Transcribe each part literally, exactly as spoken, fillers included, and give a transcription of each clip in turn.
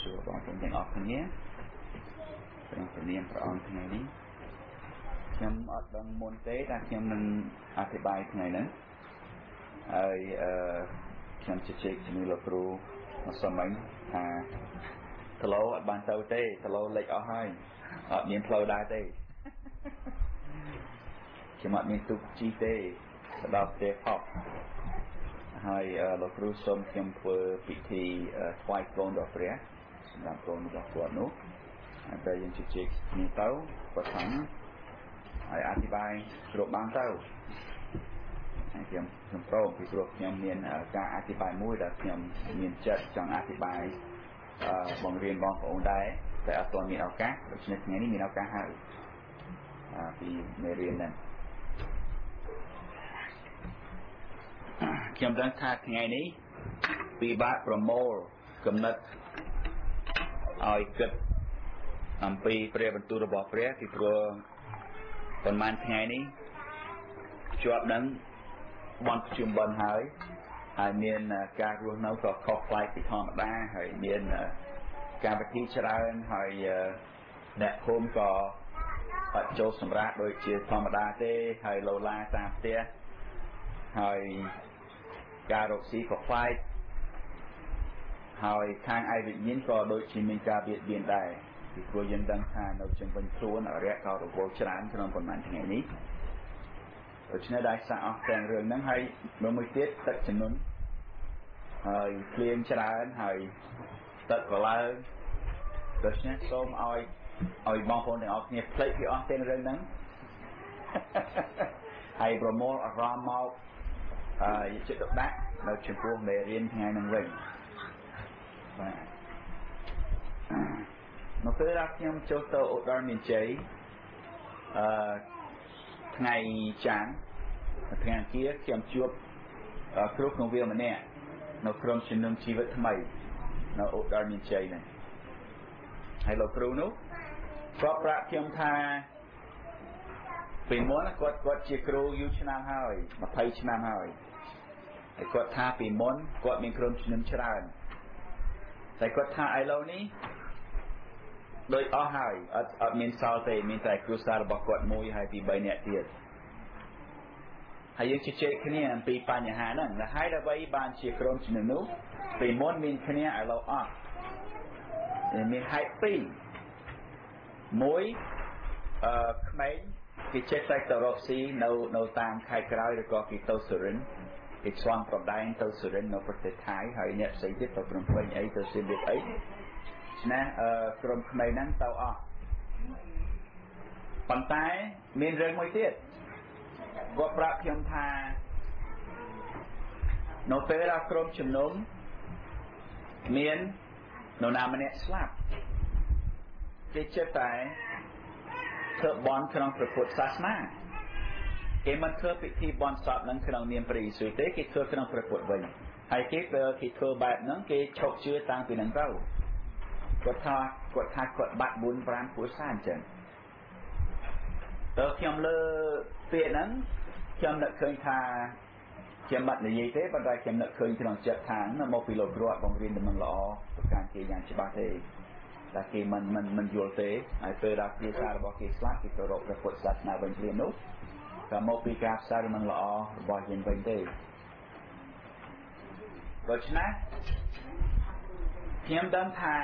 សួរបងប្អូនទាំងអស់គ្នាក្នុងព្រះនាមព្រះអង្គថ្ងៃនេះខ្ញុំអត់ដឹងមុនទេតែខ្ញុំនឹងអធិប្បាយថ្ងៃនេះហើយអឺខ្ញុំជជែកជាមួយលោកគ្រូមកសុំមិញថាគីឡូអត់បានទៅទេគីឡូលិចអស់ហើយអត់មានផ្លូវដែរទេខ្ញុំអត់មានទូកជីទេទៅដល់ផ្ទះផប់ហើយលោកគ្រូសូមខ្ញុំធ្វើពិធីថ្វាយកូនដល់ព្រះសម្រាប់កូនរបស់គាត់នោះហើយតែយើងជជែកគ្នាទៅគាត់ថាហើយអធិប្បាយគ្រប់បានទៅហើយខ្ញុំខ្ញុំព្រមពីព្រោះខ្ញុំមានការអធិប្បាយមួយដែលខ្ញុំមានចិត្តចង់អធិប្បាយបង្រៀនបងប្អូនដែរតែអត់ទាន់មានឱកាសដូច្នេះថ្ងៃនេះមានឱកាសហើយពីមេរៀនហ្នឹងខ្ញុំដឹងថាថ្ងៃនេះពិបាកប្រមូលគំនិតឲ្យគិតអំពីព្រះបន្ទូលរបស់ព្រះពីព្រោះប៉ុន្មានថ្ងៃនេះជាប់នឹងបន់ជុំបន់ហើយហើយមានការរស់នៅក៏ខុសប្លែកពីធម្មតាហើយមានការពិធីច្រើនហើយអ្នកភូមិក៏អត់ចូលសម្រាប់ដូចជាធម្មតាទេហើយលោឡាតាមផ្ទះហើយការរកស៊ីក៏ប្លែកហើយខាងឯវិញ្ញាណក៏ដូចជាមានការបៀតបៀនដែរពីព្រោះយើងដឹងថានៅជុំវិញខ្លួនអរិយក៏រវល់ច្រើនក្នុងប៉ុន្មានថ្ងៃនេះដូច្នេះដែរសាអស់ទាំងរឿងហ្នឹងហើយមួយទៀតទឹកចំនួនហើយភ្លៀងច្រើនហើយទឹកក៏ឡើងដូច្នេះសូមឲ្យឲ្យបងប្អូនទាំងអស់គ្នាភ្លេចពីអស់ទាំងរឿងហ្នឹងហើយប្រមូលអារម្មណ៍មកហើយចិត្តដាក់នៅចំពោះមេរៀនថ្ងៃហ្នឹងវិញបាទនៅពេលដែលខ្ញុំចូលទៅឧត្តរមានជ័យអឺថ្ងៃចាងថ្ងៃអង្គារខ្ញុំជួបគ្រូក្នុងវាលម្នាក់នៅក្រុមជំនុំជីវិតថ្មីនៅឧត្តរមានជ័យហ្នឹងហើយលោកគ្រូនោះគាត់ប្រាប់ខ្ញុំថាពីមុនគាត់គាត់ជាគ្រូយូរឆ្នាំហើយម្ភៃឆ្នាំហើយហើយគាត់ថាពីមុនគាត់មានក្រុមជំនុំច្រើនតែគាត់ថាឥឡូវនេះដោយអស់ហើយអត់អត់មានសល់ទេមានតែគ្រួសាររបស់គាត់មួយហើយពីបីនាក់ទៀតហើយយើងជជែកគ្នាអំពីបញ្ហាហ្នឹងដែលហើយដើម្បីបានជាក្រុមជំនុំនោះពីមុនមានគ្នាឥឡូវអស់មានហេតុពីរមួយអឺក្មេងគេចេះតែទៅរកស៊ីនៅនៅតាមខេត្តក្រៅឬក៏គេទៅសុរិន្ទគេឆ្លងប្រដែងទៅសុរិន្ទនៅប្រទេសថៃហើយអ្នកផ្សេងទៀតទៅព្រំពេញអីទៅសៀមរាបអីណាអឺក្រុមក្មេងហ្នឹងទៅអស់ប៉ុន្តែមានរឿងមួយទៀតគាត់ប្រាប់ខ្ញុំថានៅពេលដែលក្រុមជំនុំមាននរណាម្នាក់ស្លាប់គេចិត្តតែធ្វើបន់ក្នុងព្រះពុទ្ធសាសនាគេមិនធ្វើពិធីបន់សពនឹងក្នុងនាមព្រះយេស៊ូវទេគេធ្វើក្នុងព្រះពុទ្ធវិញហើយគេពេលគេធ្វើបែបហ្នឹងគេឈប់ជឿតាំងពីហ្នឹងទៅគាត់ថាគាត់ថាគាត់បាត់បួនប្រាំពុទ្ធសាសអញ្ចឹងតើខ្ញុំលើពាក្យហ្នឹងខ្ញុំនឹកឃើញថាខ្ញុំបាត់និយាយទេប៉ុន្តែខ្ញុំនឹកឃើញក្នុងចិត្តថាមកពីលោកគ្រូអត់បង្រៀនដំណឹងល្អប្រការគេយ៉ាងច្បាស់ទេតែគេមិនមិនមិនយល់ទេហើយពេលដែលគ្រួសាររបស់គេស្លាប់គេទៅរកព្រះពុទ្ធសាសនាវិញខ្លួននោះក៏មកពីការផ្សាយដំណឹងល្អរបស់យើងវិញទេដូច្នេះខ្ញុំដឹងថា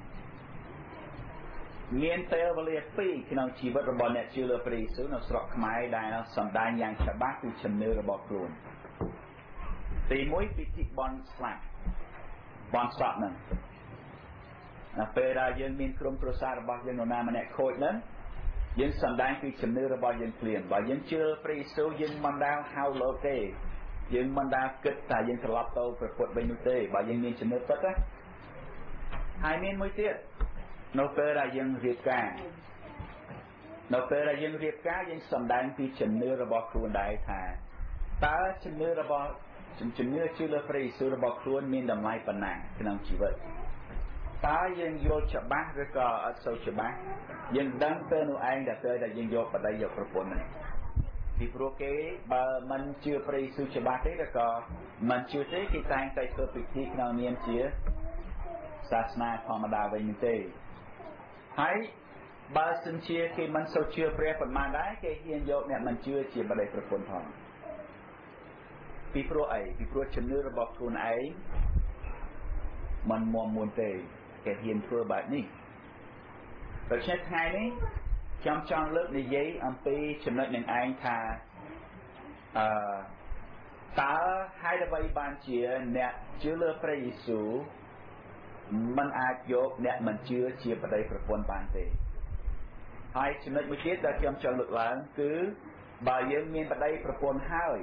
មានពេលវេលាពីរក្នុងជីវិតរបស់អ្នកជឿលើព្រះយេស៊ូវនៅស្រុកខ្មែរដែលសម្ដែងយ៉ាងច្បាស់ពីជំនឿរបស់ខ្លួនទីមួយពិធីបន់ស្លាប់បន់សពហ្នឹងនៅពេលដែលយើងមានក្រុមគ្រួសាររបស់យើងនរណាម្នាក់ខូចហ្នឹងយើងសម្ដែងពីជំនឿរបស់យើងភ្លាមបើយើងជឿព្រះយេស៊ូវយើងមិនដែលហៅលោកទេយើងមិនដែលគិតថាយើងត្រឡប់ទៅព្រះពុទ្ធវិញនោះទេបើយើងមានជំនឿពិតណាហើយមានមួយទៀតនៅពេលដែលយើងរៀបការនៅពេលដែលយើងរៀបការយើងសម្ដែងពីជំនឿរបស់ខ្លួនដែរថាតើជំនឿរបស់ជំនឿជឿលើព្រះយេស៊ូវរបស់ខ្លួនមានតម្លៃប៉ុណ្ណាក្នុងជីវិតតើយើងយល់ច្បាស់ឬក៏អត់សូវច្បាស់យើងដឹងទៅនោះឯងដែលទៅដែលយើងយកបដិយកប្រពន្ធហ្នឹងពីព្រោះគេបើមិនជឿព្រះយេស៊ូវច្បាស់ទេឬក៏មិនជឿទេគេតែងតែធ្វើពិធីក្នុងនាមជាសាសនាធម្មតាវិញទេហើយបើសិនជាគេមិនសូវជឿព្រះប៉ុន្មានដែរគេហ៊ានយកអ្នកមិនជឿជាបដិប្រពន្ធផងពីព្រោះអីពីព្រោះជំនឿរបស់ខ្លួនឯងមិនមាំមួនទេគេហ៊ានធ្វើបែបនេះដូច្នេះថ្ងៃនេះខ្ញុំចង់លើកនិយាយអំពីចំណុចនឹងឯងថាអឺតើហេតុអ្វីបានជាអ្នកជឿលើព្រះយេស៊ូវមិនអាចយកអ្នកមិនជឿជាបដិប្រពន្ធបានទេហើយចំណុចមួយទៀតដែលខ្ញុំចង់លើកឡើងគឺបើយើងមានបដិប្រពន្ធហើយ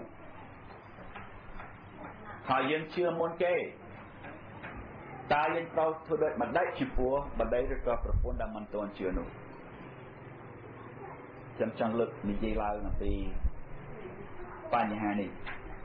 ហើយយើងជឿមុនគេតើយើងត្រូវធ្វើដូចម្ដេចចំពោះបដិឬក៏ប្រពន្ធដែលមិនទាន់ជឿនោះខ្ញុំចង់លើកនិយាយឡើងអំពីបញ្ហានេះ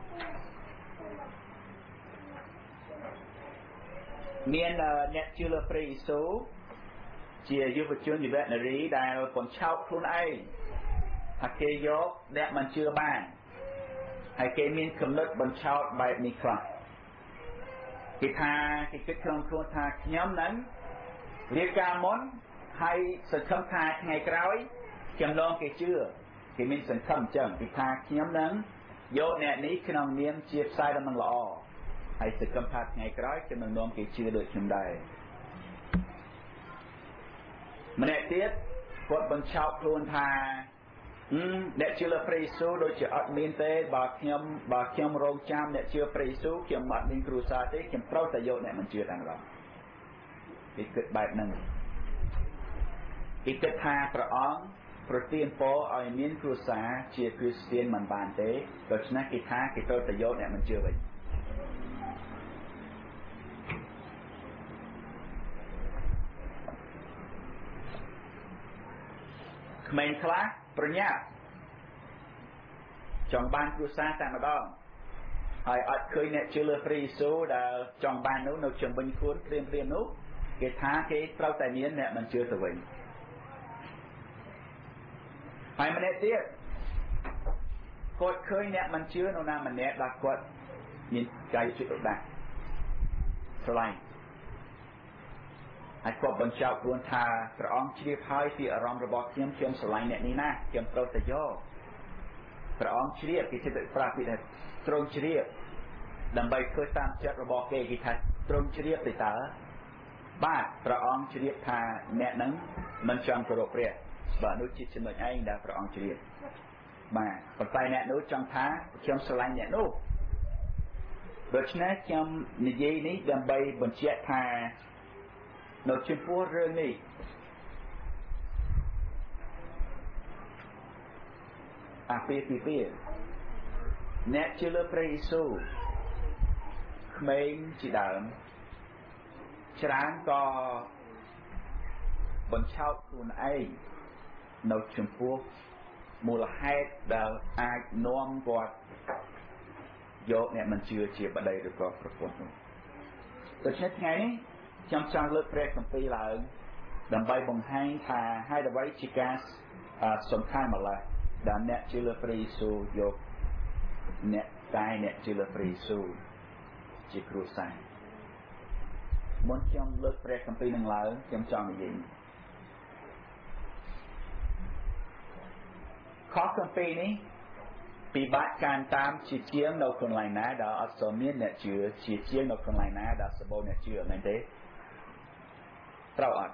មានអ្នកជឿលើព្រះយេស៊ូវជាយុវជនយុវនារីដែលបញ្ឆោតខ្លួនឯងថាគេយកអ្នកមិនជឿបានហើយគេមានគំនិតបញ្ឆោតបែបនេះខ្លះគេថាគេគិតក្នុងខ្លួនថាខ្ញុំនឹងរៀបការមុនហើយសង្ឃឹមថាថ្ងៃក្រោយខ្ញុំឡងគេជឿគេមានសង្ឃឹមអញ្ចឹងគេថាខ្ញុំនឹងយកអ្នកនេះក្នុងនាមជាផ្សាយដំណឹងល្អហើយសង្ឃឹមថាថ្ងៃក្រោយខ្ញុំនឹងនាំគេជឿដូចខ្ញុំដែរម្នាក់ទៀតគាត់បញ្ឆោតខ្លួនថាអ្នកជឿលើព្រះយេស៊ូវដូចជាអត់មានទេបើខ្ញុំបើខ្ញុំរងចាំអ្នកជឿព្រះយេស៊ូវខ្ញុំអត់មានគ្រួសារទេខ្ញុំត្រូវតែយកអ្នកមិនជឿទាំងរងគេគិតបែបហ្នឹងគេគិតថាព្រះអង្គប្រទានពរឲ្យមានគ្រួសារជាគ្រីស្ទានមិនបានទេដូច្នេះគេថាគេត្រូវតែយកអ្នកមិនជឿវិញក្មេងខ្លះប្រញាប់ចង់បានគ្រួសារតែម្ដងហើយអត់ឃើញអ្នកជឿលើព្រះយេស៊ូវដែលចង់បាននោះនៅជំវិញខ្លួនព្រាមព្រាមនោះគេថាគេត្រូវតែមានអ្នកមិនជឿទៅវិញហើយម្នាក់ទៀតគាត់ឃើញអ្នកមិនជឿនរណាម្នាក់ដែលគាត់មានកាយចិត្តរដាស់ស្រឡាញ់ហើយគាត់បញ្ចោតខ្លួនថាព្រះអង្គជ្រាបហើយពីអារម្មណ៍របស់ខ្ញុំខ្ញុំស្រឡាញ់អ្នកនេះណាខ្ញុំត្រូវតែយកព្រះអង្គជ្រាបគេជិតប្រាប់ពីថាទ្រង់ជ្រាបដើម្បីធ្វើតាមចិត្តរបស់គេគេថាទ្រង់ជ្រាបទៅតើបាទព្រះអង្គជ្រាបថាអ្នកនឹងមិនចង់គោរពព្រះបាទនោះជាចំណុចឯងដែលព្រះអង្គជ្រាបបាទប៉ុន្តែអ្នកនោះចង់ថាខ្ញុំស្រឡាញ់អ្នកនោះដូច្នេះខ្ញុំនិយាយនេះដើម្បីបញ្ជាក់ថានៅចំពោះរឿងនេះអាពាហ៍ពិពាហ៍អ្នកជឿលើព្រះយេស៊ូវក្មេងជាដើមច្រើនក៏បញ្ឆោតខ្លួនឯងនៅចំពោះមូលហេតុដែលអាចនាំគាត់យកអ្នកមិនជឿជាបដិឬក៏ប្រពន្ធនោះដូច្នេះថ្ងៃនេះខ្ញុំចង់លើកព្រះគម្ពីរឡើងដើម្បីបង្ហាញថាហេតុអ្វីជាការសំខាន់ម្ល៉េះដែលអ្នកជឿលើព្រះយេស៊ូវយកអ្នកតែអ្នកជឿលើព្រះយេស៊ូវជាគ្រួសារមុនខ្ញុំលើកព្រះគម្ពីរនឹងឡើងខ្ញុំចង់និយាយខគម្ពីរនេះពិបាកការតាមជាជាងនៅកន្លែងណាដែលអត់សូវមានអ្នកជឿជាជាងនៅកន្លែងណាដែលសម្បូរអ្នកជឿមែនទេត្រូវអត់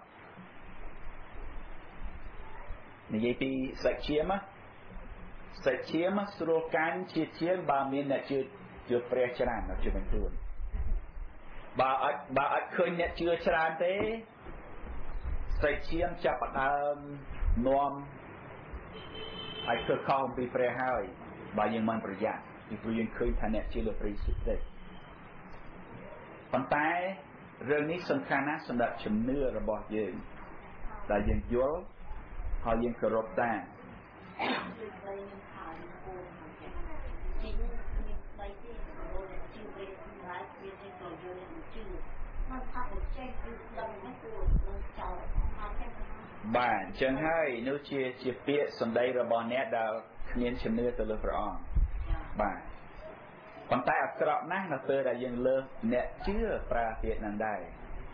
និយាយពីសាច់ឈាមសាច់ឈាមស្រួលកាន់ជាជាងបើមានអ្នកជឿជឿព្រះច្រើននៅជឿមិនខ្លួនបើអត់បើអត់ឃើញអ្នកជឿច្រើនទេសាច់ឈាមចាប់ផ្ដើមនាំឲ្យធ្វើខុសអំពីព្រះហើយបើយើងមិនប្រយ័ត្នពីព្រោះយើងឃើញថាអ្នកជឿលើព្រះយេស៊ូវទេប៉ុន្តែរឿងនេះសំខាន់ណាស់សម្រាប់ជំនឿរបស់យើងដែលយើងយល់ហើយយើងគោរពតាមបាទអញ្ចឹងហើយនោះជាជាពាក្យសម្ដីរបស់អ្នកដែលគ្មានជំនឿទៅលើព្រះអង្គបាទប៉ុន្តែអាក្រក់ណាស់នៅពេលដែលយើងលើសអ្នកជឿប្រើពាក្យហ្នឹងដែរ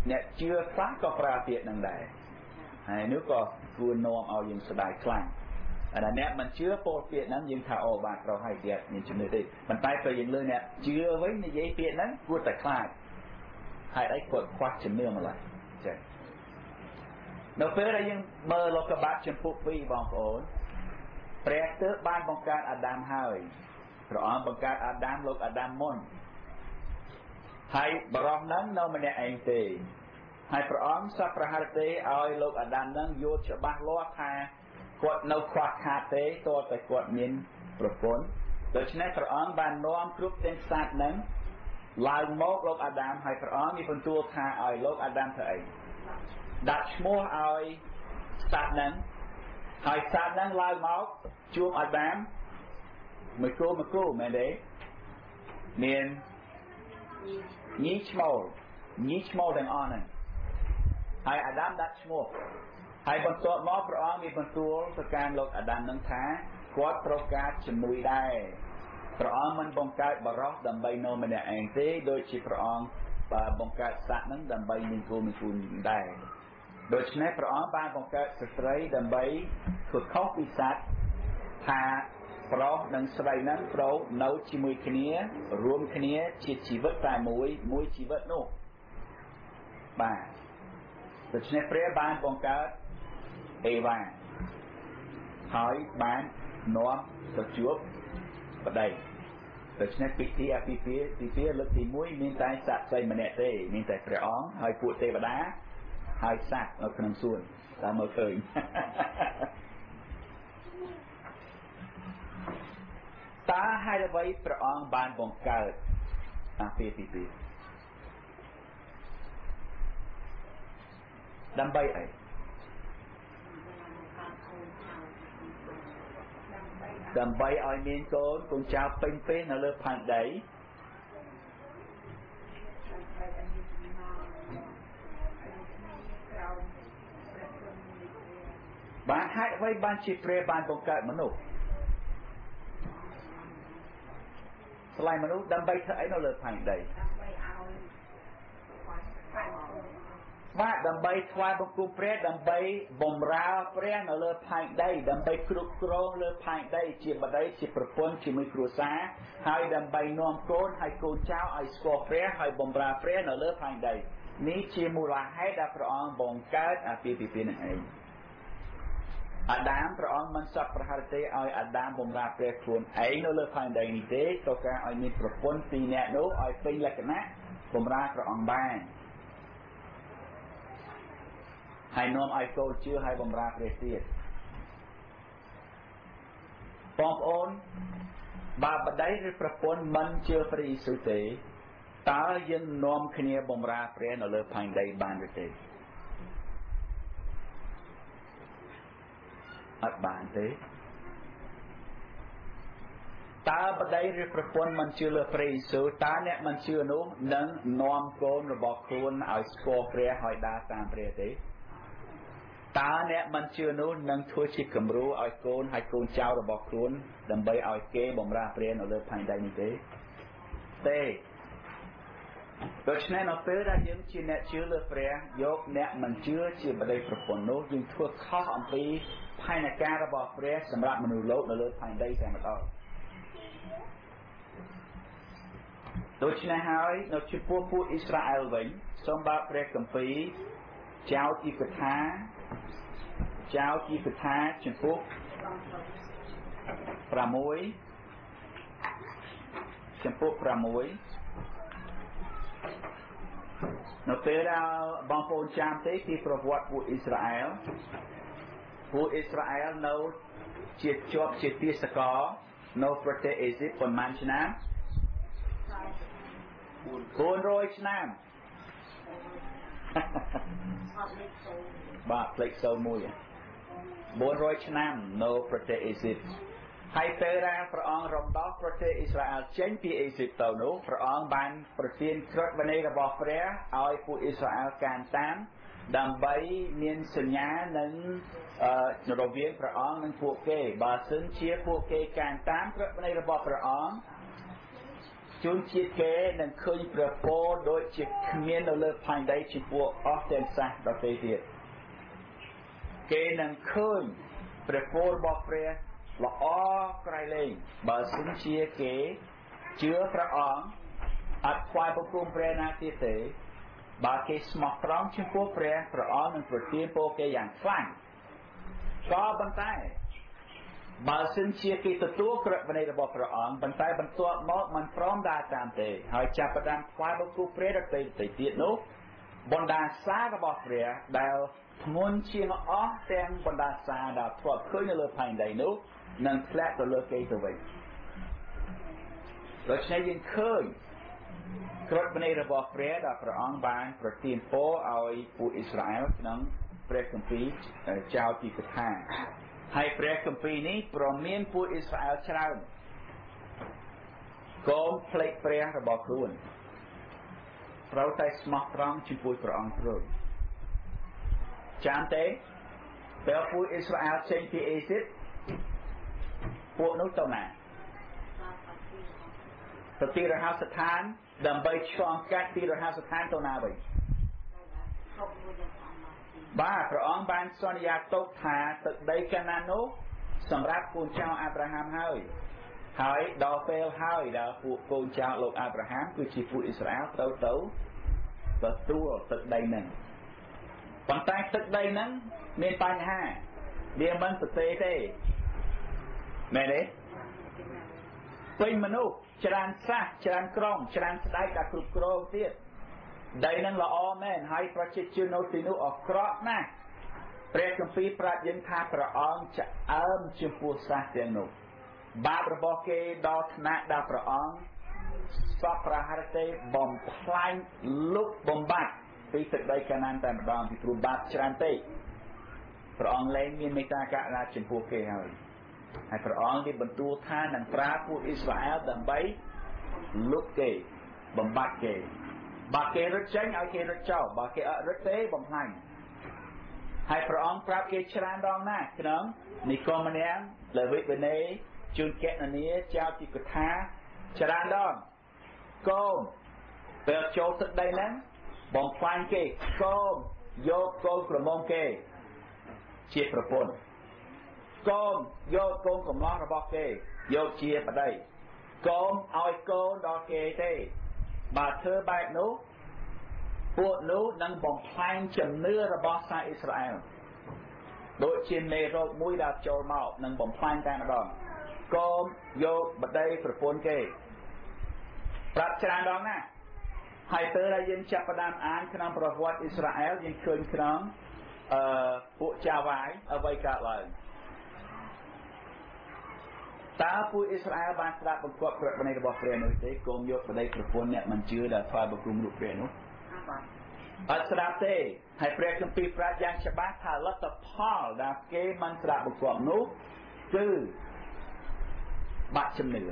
អ្នកជឿខ្លះក៏ប្រើពាក្យនឹងដែរហើយនោះក៏គួរនាំឲ្យយើងស្ដាយខ្លាំងតែអ្នកមិនជឿពោលពាក្យហ្នឹងយើងថាអូបាទត្រូវឲ្យទៀតមានជំនឿទេប៉ុន្តែពេលយើងលើអ្នកជឿវិញនិយាយពាក្យហ្នឹងគួរតែខ្លាចហើយអីគាត់ខ្វះជំនឿម្ល៉េះចា៎នៅពេលដែលយើងមើលលោកបាតចំពុកពីរបងប្អូនព្រះទើបបានបង្កើតអាដាមហើយព្រះអង្គបង្កើតអាដាមលោកអាដាមមុនហើយបរិសហ្នឹងនៅម្នាក់ឯងទេហើយព្រះអង្គសប្ប្រហរទេឲ្យលោកអាដាមហ្នឹងយល់ច្បាស់លាស់ថាគាត់នៅខ្វះខាតទេតើតែគាត់មានប្រពន្ធដូច្នេះព្រះអង្គបាននាំគ្រប់ទាំងសត្វហ្នឹងឡើងមកលោកអាដាមហើយព្រះអង្គមានបន្ទូលថាឲ្យលោកអាដាមធ្វើអីដាក់ឈ្មោះឲ្យសត្វហ្នឹងហើយសត្វហ្នឹងឡើងមកជួបអាដាមមួយគូមួយគូមែនទេមានញីឈ្មោលញីឈ្មោលទាំងអស់ហ្នឹងហើយអាដាមដាក់ឈ្មោះហើយបន្ទាប់មកព្រះអង្គមានបន្ទូលទៅកាន់លោកអាដាមនឹងថាគាត់ត្រូវការជំនួយដែរព្រះអង្គមិនបង្កើតបរិសដើម្បីនៅម្នាក់ឯងទេដូចជាព្រះអង្គបង្កើតសត្វនឹងដើម្បីមានគូមានគូដែរដូច្នេះព្រះអង្គបានបង្កើតស្ត្រីដើម្បីធ្វើខុសពីសត្វថាប្រុសនិងស្រីនឹងត្រូវនៅជាមួយគ្នារួមគ្នាជាជីវិតតែមួយមួយជីវិតនោះបាទដូច្នេះព្រះបានបង្កើតអេវ៉ាហើយបាននាំទៅជួបប្តីដូច្នេះពិធីអាពាហ៍ពិពាហ៍លើកទីមួយមានតែសាក្សីម្នាក់ទេមានតែព្រះអង្គហើយពួកទេវតាហើយសត្វនៅក្នុងសួនតាមមើលឃើញតើហេតុអ្វីព្រះអង្គបានបង្កើតអាពាហ៍ពិពាហ៍ដើម្បីអីដើម្បីឲ្យមានកូនកូនចៅពេញពេញនៅលើផែនដីបានហេតុអ្វីបានជាព្រះបានបង្កើតមនុស្សឆ្លៃមនុស្សដើម្បីធ្វើអីនៅលើផែនដីបាទដើម្បីថ្វាយបង្គំព្រះដើម្បីបម្រើព្រះនៅលើផែនដីដើម្បីគ្រប់គ្រងលើផែនដីជាបតីជាប្រពន្ធជាមួយគ្រួសារហើយដើម្បីនាំកូនហើយកូនចៅឲ្យស្គាល់ព្រះហើយបម្រើព្រះនៅលើផែនដីនេះជាមូលហេតុដែលព្រះអង្គបង្កើតអាពាហ៍ពិពាហ៍នឹងឯងអាដាមព្រះអង្គមិនសប្ប្រហរទេឲ្យអាដាមបម្រើព្រះខ្លួនឯងនៅលើផែនដីនេះទេត្រូវការឲ្យមានប្រពន្ធពីរនាក់នោះឲ្យពេញលក្ខណៈបម្រើព្រះអង្គបានហើយនាំឲ្យកូនជឿហើយបម្រើព្រះទៀតបងប្អូនបើបតីឬប្រពន្ធមិនជឿព្រះយេស៊ូវទេតើយើងនាំគ្នាបម្រើព្រះនៅលើផែនដីបានឬទេអត់បានទេតើបតីឬប្រពន្ធមិនជឿលើព្រះយេស៊ូវតើអ្នកមិនជឿនោះនឹងនាំកូនរបស់ខ្លួនឲ្យស្គាល់ព្រះហើយដើរតាមព្រះទេតើអ្នកមិនជឿនោះនឹងធ្វើជាគំរូឲ្យកូនហើយកូនចៅរបស់ខ្លួនដើម្បីឲ្យគេបម្រើព្រះនៅលើផែនដីនេះទេទេដូច្នេះនៅពេលដែលយើងជាអ្នកជឿលើព្រះយកអ្នកមិនជឿជាបតីប្រពន្ធនោះយើងធ្វើខុសអំពីផែនការរបស់ព្រះសម្រាប់មនុស្សលោកនៅលើផែនដីតែម្ដងដូច្នេះហើយនៅចំពោះពួកអ៊ីស្រាអែលវិញសូមបើកព្រះគម្ពីរចៅទីកថាចៅទីកថាចំពោះប្រាំមួយចំពោះប្រាំមួយនៅពេលដែលបងប្អូនចាំទេពីប្រវត្តិពួកអ៊ីស្រាអែលពួកអ៊ីស្រាអែលនៅជាជាប់ជាទាសករនៅប្រទេសអេស៊ីបប៉ុន្មានឆ្នាំបួនរយឆ្នាំបាទផ្លេចសូវមួយបួនរយឆ្នាំនៅប្រទេសអេស៊ីបហើយពេលដែលព្រះអង្គរំដោះប្រទេសអ៊ីស្រាអែលចេញពីអេស៊ីបទៅនោះព្រះអង្គបានប្រទានក្រឹតវិន័យរបស់ព្រះឲ្យពួកអ៊ីស្រាអែលកាន់តាមដើម្បីមានសញ្ញានឹងរវាងព្រះអង្គនិងពួកគេបើសិនជាពួកគេកាន់តាមក្រឹតវិន័យរបស់ព្រះអង្គជនជាតិគេនឹងឃើញព្រះពរដូចជាគ្មាននៅលើផែនដីចំពោះអស់ទាំងសាសដទៃទៀតគេនឹងឃើញព្រះពររបស់ព្រះល្អក្រៃលែងបើសិនជាគេជឿព្រះអង្គអត់ខ្វាយបង្គំព្រះណាទៀតទេបើគេស្មោះត្រង់ចំពោះព្រះព្រះអង្គនឹងប្រទានពរគេយ៉ាងខ្លាំងក៏ប៉ុន្តែបើសិនជាគេទទួលក្រឹតវិន័យរបស់ព្រះអង្គប៉ុន្តែបន្ទាប់មកមិនព្រមដើរតាមទេហើយចាប់ផ្ដើមខ្វាយបង្គំព្រះដទៃទៅទៀតនោះបណ្ដាសារបស់ព្រះដែលធ្ងន់ជាងអស់ទាំងបណ្ដាសាដែលធ្លាប់ឃើញនៅលើផែនដីនោះនឹងធ្លាក់ទៅលើគេទៅវិញដូច្នេះយើងឃើញក្រឹតវិន័យរបស់ព្រះដែលព្រះអង្គបានប្រទានពរឲ្យពួកអ៊ីស្រាអែលក្នុងព្រះគម្ពីរចោទទីកថាហើយព្រះគម្ពីរនេះប្រមានពួកអ៊ីស្រាអែលច្រើនកុំភ្លេចព្រះរបស់ខ្លួនត្រូវតែស្មោះត្រង់ចំពោះព្រះអង្គទ្រង់ចាំទេពេលពួកអ៊ីស្រាអែលចេញពីអេស៊ីបពួកនោះទៅណាទៅទីរហោស្ថានដើម្បីឆ្លងកាត់ទីរហោស្ថានទៅណាវិញបាទព្រះអង្គបានសន្យាទុកថាទឹកដីកាណាននោះសម្រាប់កូនចៅអាប់រ៉ាហាំហើយហើយដល់ពេលហើយដល់ពួកកូនចៅលោកអាប់រ៉ាហាំគឺជាពួកអ៊ីស្រាអែលទៅទៅទទួលទឹកដីហ្នឹងប៉ុន្តែទឹកដីហ្នឹងមានបញ្ហាវាមិនប្រទេសទេមែនទេពេញមនុស្សច្រើនសាសច្រើនក្រុងច្រើនស្ដេចដែលគ្រប់គ្រងទៀតដីនឹងល្អមែនហើយប្រជាជននៅទីនោះអាក្រក់ណាស់ព្រះគម្ពីរប្រាប់យើងថាព្រះអង្គឆ្អើមចំពោះសាសទាំងនោះបាបរបស់គេដល់ថ្នាក់ដែលព្រះអង្គសពប្រហារទេបំផ្លាញលុបបំបត្តិពីទឹកដីកាណានតែម្ដងពីព្រោះបាបច្រើនពេកព្រះអង្គលែងមានមេត្តាករុណាចំពោះគេហើយហើយព្រះអង្គបានបន្ទូលថានឹងប្រើពួកអ៊ីស្រាអែលដើម្បីលុបគេបំបត្តិគេបើគេរត់ចេញឲ្យគេរត់ចោលបើគេអត់រត់ទេបំផ្លាញហើយព្រះអង្គប្រាប់គេច្រើនដងណាស់ក្នុងនិគមនាងលេវីបេនេជួនកណនីចៅទីកថាច្រើនដងកូនពេលចូលទឹកដីហ្នឹងបំផ្លាញគេកូនយកកូនក្រមុំគេជាប្រពន្ធកូនយកកូនកំឡោះរបស់គេយកជាប្តីកូនឲ្យកូនដល់គេទេបើធ្វើបែបនោះពួកនោះនឹងបំផ្លាញជំនឿរបស់សាសអ៊ីស្រាអែលដូចជាមេរោគមួយដែលចូលមកនឹងបំផ្លាញតែម្ដងកូនយកប្តីប្រពន្ធគេប្រាប់ច្រើនដងណាស់ហើយពេលដែលយើងចាប់ផ្ដើមអានក្នុងប្រវត្តិអ៊ីស្រាអែលយើងឃើញក្នុងអឺពួកចាវាយអ្វីកើតឡើងតើពួកអ៊ីស្រាអែលបានស្ដាប់បង្គាប់ក្រឹតវិន័យរបស់ព្រះនោះទេកុំយកប្តីប្រពន្ធអ្នកមិនជឿដែលថ្វាយបង្គំរូបព្រះនោះអត់ស្ដាប់ទេហើយព្រះគម្ពីរប្រាប់យ៉ាងច្បាស់ថាលទ្ធផលដែលគេមិនស្ដាប់បង្គាប់នោះគឺបាក់ជំនឿ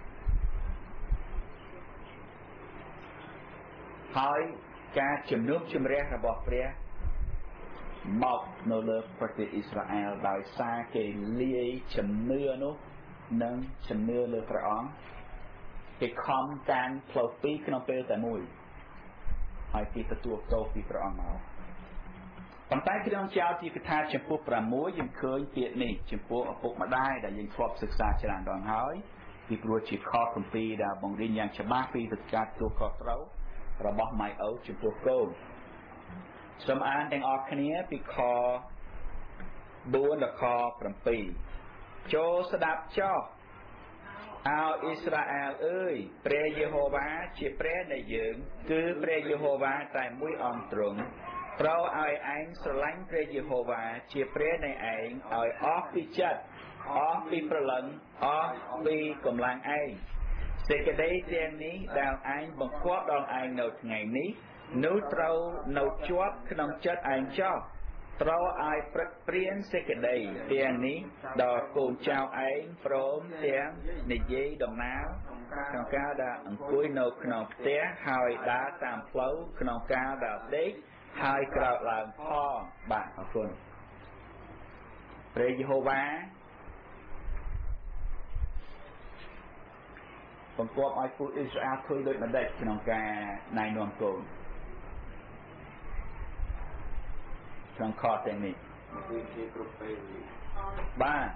ហើយការជំនុំជម្រះរបស់ព្រះមកនៅលើប្រទេសអ៊ីស្រាអែលដោយសារគេលាយជំនឿនោះនិងជំនឿលើព្រះអង្គគេខំកាន់ផ្លូវពីរក្នុងពេលតែមួយហើយគេទទួលទោសពីព្រះអង្គមកប៉ុន្តែក្នុងចោទទីកថាចំពោះប្រាំមួយយើងឃើញពាក្យនេះចំពោះឪពុកម្ដាយដែលយើងធ្លាប់សិក្សាច្រើនដងហើយពីព្រោះជាខគម្ពីរដែលបង្រៀនយ៉ាងច្បាស់ពីវិធីការទទួលខុសត្រូវរបស់ម៉ែឪចំពោះកូនសូមអានទាំងអស់គ្នាពីខបួនដល់ខbảyចូលស្ដាប់ចោះអោអ៊ីស្រាអែលអើយព្រះយេហូវ៉ាជាព្រះនៃយើងគឺព្រះយេហូវ៉ាតែមួយអង្គទ្រង់ត្រូវឲ្យឯងស្រឡាញ់ព្រះយេហូវ៉ាជាព្រះនៃឯងឲ្យអស់ពីចិត្តអស់ពីព្រលឹងអស់ពីកម្លាំងឯងសេចក្តីទាំងនេះដែលឯងបង្គាប់ដល់ឯងនៅថ្ងៃនេះនោះត្រូវនៅជាប់ក្នុងចិត្តឯងចោះត្រូវឲ្យព្រឹកព្រៀនសេចក្តីទាំងនេះដល់កូនចៅឯងព្រមទាំងនិយាយដំណើរក្នុងការដែលអង្គុយនៅក្នុងផ្ទះហើយដើរតាមផ្លូវក្នុងការដែលដេកហើយក្រោកឡើងផងបាទអរគុណព្រះយេហូវ៉ាបង្គាប់ឲ្យពួកអ៊ីស្រាអែលធ្វើដូចម្ដេចក្នុងការណែនាំកូនក្នុងខទាំងនេះបាទ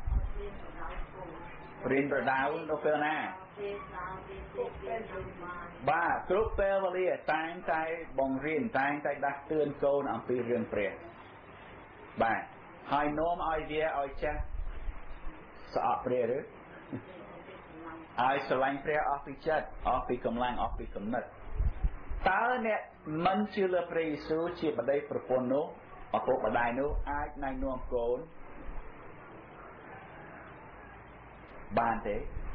រៀនប្រដៅនៅពេលណាបាទគ្រប់ពេលវេលាតែងតែបង្រៀនតែងតែដាស់តឿនកូនអំពីរឿងព្រះបាទហើយនាំឲ្យវាឲ្យចេះស្អប់ព្រះឬឲ្យស្រឡាញ់ព្រះអស់ពីចិត្តអស់ពីកម្លាំងអស់ពីគំនិតតើអ្នកមិនជឿលើព្រះយេស៊ូវជាបដិប្រពន្ធនោះឪពុកម្ដាយនោះអាចណែនាំកូនបានទេ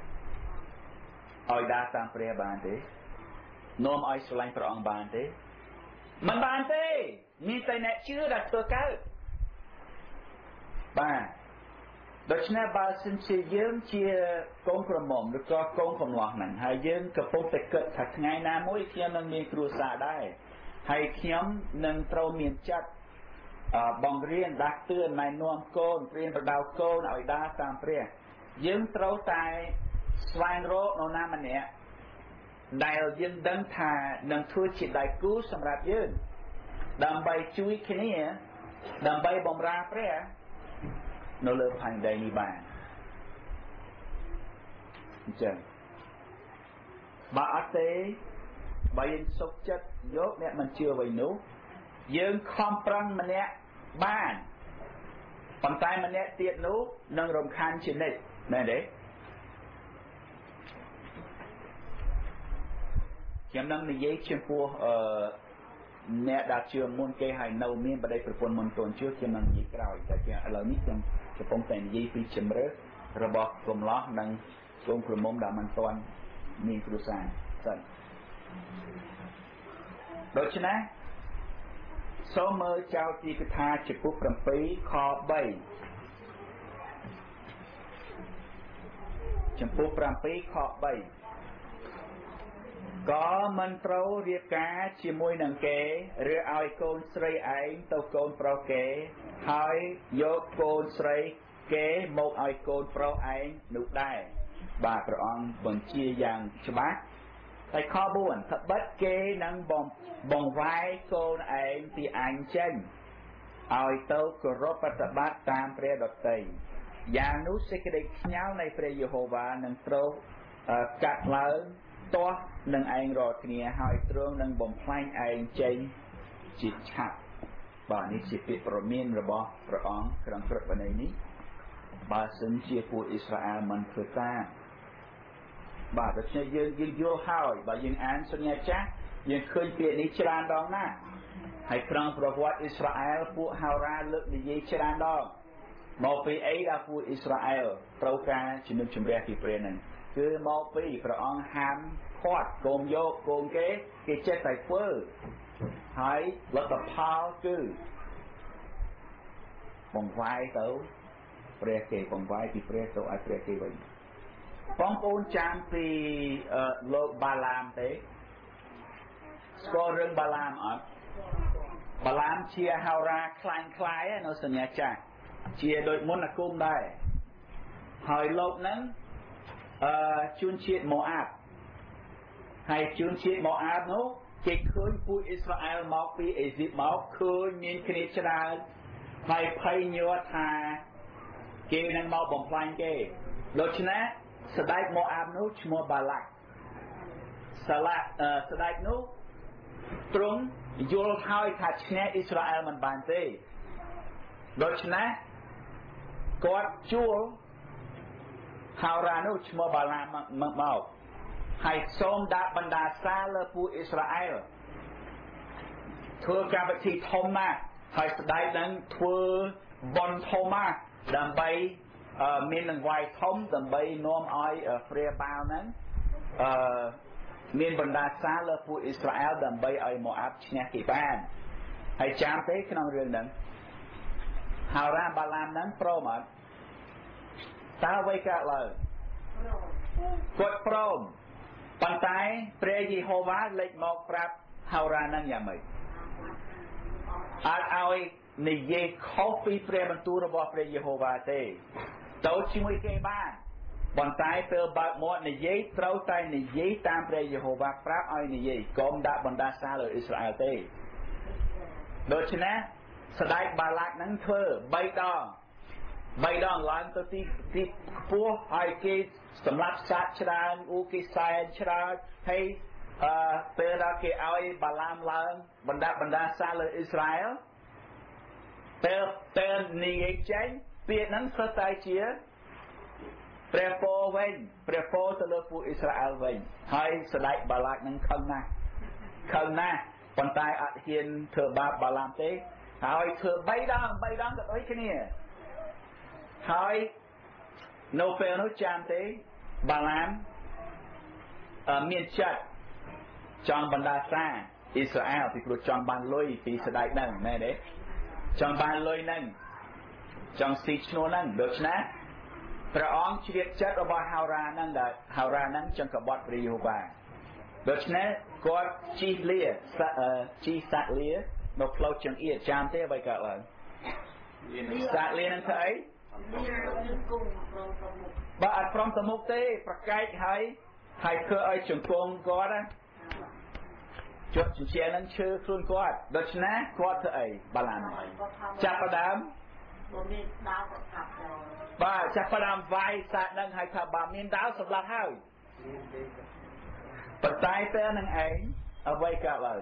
ឲ្យដើរតាមព្រះបានទេនាំឲ្យស្រឡាញ់ព្រះអង្គបានទេមិនបានទេមានតែអ្នកជឿដែលធ្វើកើតបាទដូច្នេះបើសិនជាយើងជាកូនក្រមុំឬក៏កូនកំឡោះហ្នឹងហើយយើងកំពុងតែគិតថាថ្ងៃណាមួយខ្ញុំនឹងមានគ្រួសារដែរហើយខ្ញុំនឹងត្រូវមានចិត្តបង្រៀនដាស់តឿនណែនាំកូនព្រៀនប្រដៅកូនឲ្យដើរតាមព្រះយើងត្រូវតែស្វែងរកនរណាម្នាក់ដែលយើងដឹងថានឹងធ្វើជាដៃគូសម្រាប់យើងដើម្បីជួយគ្នាដើម្បីបម្រើព្រះនៅលើផែនដីនេះបានអញ្ចឹងបើអត់ទេបើយើងសុខចិត្តយកអ្នកមិនជឿវិញនោះយើងខំប្រឹងម្នាក់បានប៉ុន្តែម្នាក់ទៀតនោះនឹងរំខានជានិច្ចមែនទេខ្ញុំនឹងនិយាយចំពោះអឺអ្នកដែលជឿមុនគេហើយនៅមានបដិប្រពន្ធមុនខ្លួនជឿខ្ញុំនឹងនិយាយក្រោយតែឥឡូវនេះខ្ញុំកំពុងតែនិយាយពីជំរឿរបស់កំឡោះនិងកូនក្រមុំដែលមិនទាន់មានគ្រួសារសិនដូច្នេះសូមមើលចោលទីកថាចំពោះ7ខ3ចំពោះ7ខ3ក៏មិនត្រូវរៀបការជាមួយនឹងគេឬឲ្យកូនស្រីឯងទៅកូនប្រុសគេហើយយកកូនស្រីគេមកឲ្យកូនប្រុសឯងនោះដែរបាទព្រះអង្គបញ្ជាយ៉ាងច្បាស់តែខ4ថាបិទគេនឹងបង្វែរកូនឯងពីអញចេញឲ្យទៅគោរពប្រតិបត្តិតាមព្រះដតីយ៉ាងនោះសេចក្តីខ្ញាល់នៃព្រះយេហូវ៉ានឹងត្រូវកាត់ឡើងទាស់នឹងឯងរាល់គ្នាហើយទ្រង់នឹងបំផ្លាញឯងចេញជាឆាប់បាទនេះជាពាក្យប្រមានរបស់ព្រះអង្គក្នុងក្រឹត្យវិន័យនេះបើសិនជាពួកអ៊ីស្រាអែលមិនធ្វើតាមបាទដូច្នេះយើងយើងយល់ហើយបើយើងអានសញ្ញាចាស់យើងឃើញពាក្យនេះច្រើនដងណាស់ហើយក្នុងប្រវត្តិអ៊ីស្រាអែលពួកហោរាលើកនិយាយច្រើនដងមកពីអីដែលពួកអ៊ីស្រាអែលត្រូវការជំនុំជម្រះពីព្រះនឹងគឺមកពីព្រះអង្គហាមឃាត់កុំយកកូនគេគេចេះតែធ្វើហើយលទ្ធផលគឺបង្វាយទៅព្រះគេបង្វាយពីព្រះទៅឲ្យព្រះគេវិញបងប្អូនចាំពីលោកបាឡាមទេស្គាល់រឿងបាឡាមអត់បាឡាមជាហោរាខ្លាញ់ខ្លាយនៅសញ្ញាចាស់ជាដូចមុនអាគមដែរហើយលោកហ្នឹងអឺជួនជាតិម៉ូអាបហើយជួនជាតិម៉ូអាបនោះគេឃើញពួកអ៊ីស្រាអែលមកពីអេស៊ីបមកឃើញមានគ្នាច្រើនហើយភ័យញ័រថាគេនឹងមកបំផ្លាញគេដូច្នេះស្ដេចម៉ូអាបនោះឈ្មោះបាឡាក់សាឡាស្ដេចនោះទ្រង់យល់ហើយថាឈ្នះអ៊ីស្រាអែលមិនបានទេដូច្នេះគាត់ជួលហោរានោះឈ្មោះបាឡាមមកហើយសូមដាក់បណ្ដាសាលើពួកអ៊ីស្រាអែលធ្វើកម្មវិធីធំណាស់ហើយស្ដេចនឹងធ្វើបន់ធំណាស់ដើម្បីមានលង្វាយធំដើម្បីនាំឲ្យព្រះបាល់ហ្នឹងអឺមានបណ្ដាសាលើពួកអ៊ីស្រាអែលដើម្បីឲ្យម៉ូអាបឈ្នះគេបានហើយចាំទេក្នុងរឿងហ្នឹងហោរាបាឡាមហ្នឹងព្រមអត់តើអ្វីកើតឡើងគាត់ព្រមប៉ុន្តែព្រះយេហូវ៉ាលេចមកប្រាប់ហោរាហ្នឹងយ៉ាងម៉េចអត់ឲ្យនិយាយខុសពីព្រះបន្ទូលរបស់ព្រះយេហូវ៉ាទេទៅជាមួយគេបាន bọn tay từ bạc một này giấy trâu tay này giấy tam pre Jehovah Prab ai này giấy gom đã bọn đa xa lời Israel tê đôi chứ ná sẽ đại bà lạc nắng thơ bay đo bay đo làm tôi tí tí phố ai kì sầm lạp sát chá đàn u kì sai chá đàn hay từ đó kì ai bà làm lần bọn đa bọn đa xa lời Israel từ từ này giấy chánh biệt nắng sơ tay chiaព្រះពរវិញព្រះពរទៅលើពួកអ៊ីស្រាអែលវិញហើយស្ដេចបាឡាកនឹងខឹងណាស់ខឹងណាស់ប៉ុន្តែអត់ហ៊ានធ្វើបាបបាឡាមទេហើយធ្វើបីដងបីដងក៏ដូចគ្នាហើយនៅពេលនោះចាំទេបាឡាមមានចិត្តចង់បណ្ដាសាអ៊ីស្រាអែលពីព្រោះចង់បានលុយពីស្ដេចហ្នឹងមែនទេចង់បានលុយហ្នឹងចង់ស៊ីឈ្នួលហ្នឹងដូច្នេះព្រះអង្គជ្រាបចិត្តរបស់ហោរាហ្នឹងដែលហោរាហ្នឹងចង់កបត់ព្រះយេហូវ៉ាដូច្នេះគាត់ជីកលាជីសាក់លានៅផ្លូវចង្អៀតចាំទេអ្វីកើតឡើងសាក់លាហ្នឹងធ្វើអីបើអត់ព្រមទៅមុខទេប្រកែកហើយហើយធ្វើឲ្យជង្គង់គាត់ណាជប់ជាជាហ្នឹងឈឺខ្លួនគាត់ដូច្នេះគាត់ធ្វើអីបាឡាមចាប់ផ្ដើមមានដាវប្រកាសបាទចាប់ផ្ដើមវាយសាក់នឹងឲ្យថាបើមានដាវសម្លាប់ហើយប៉ុន្តែពេលនឹងឯងអ្វីកើតឡើង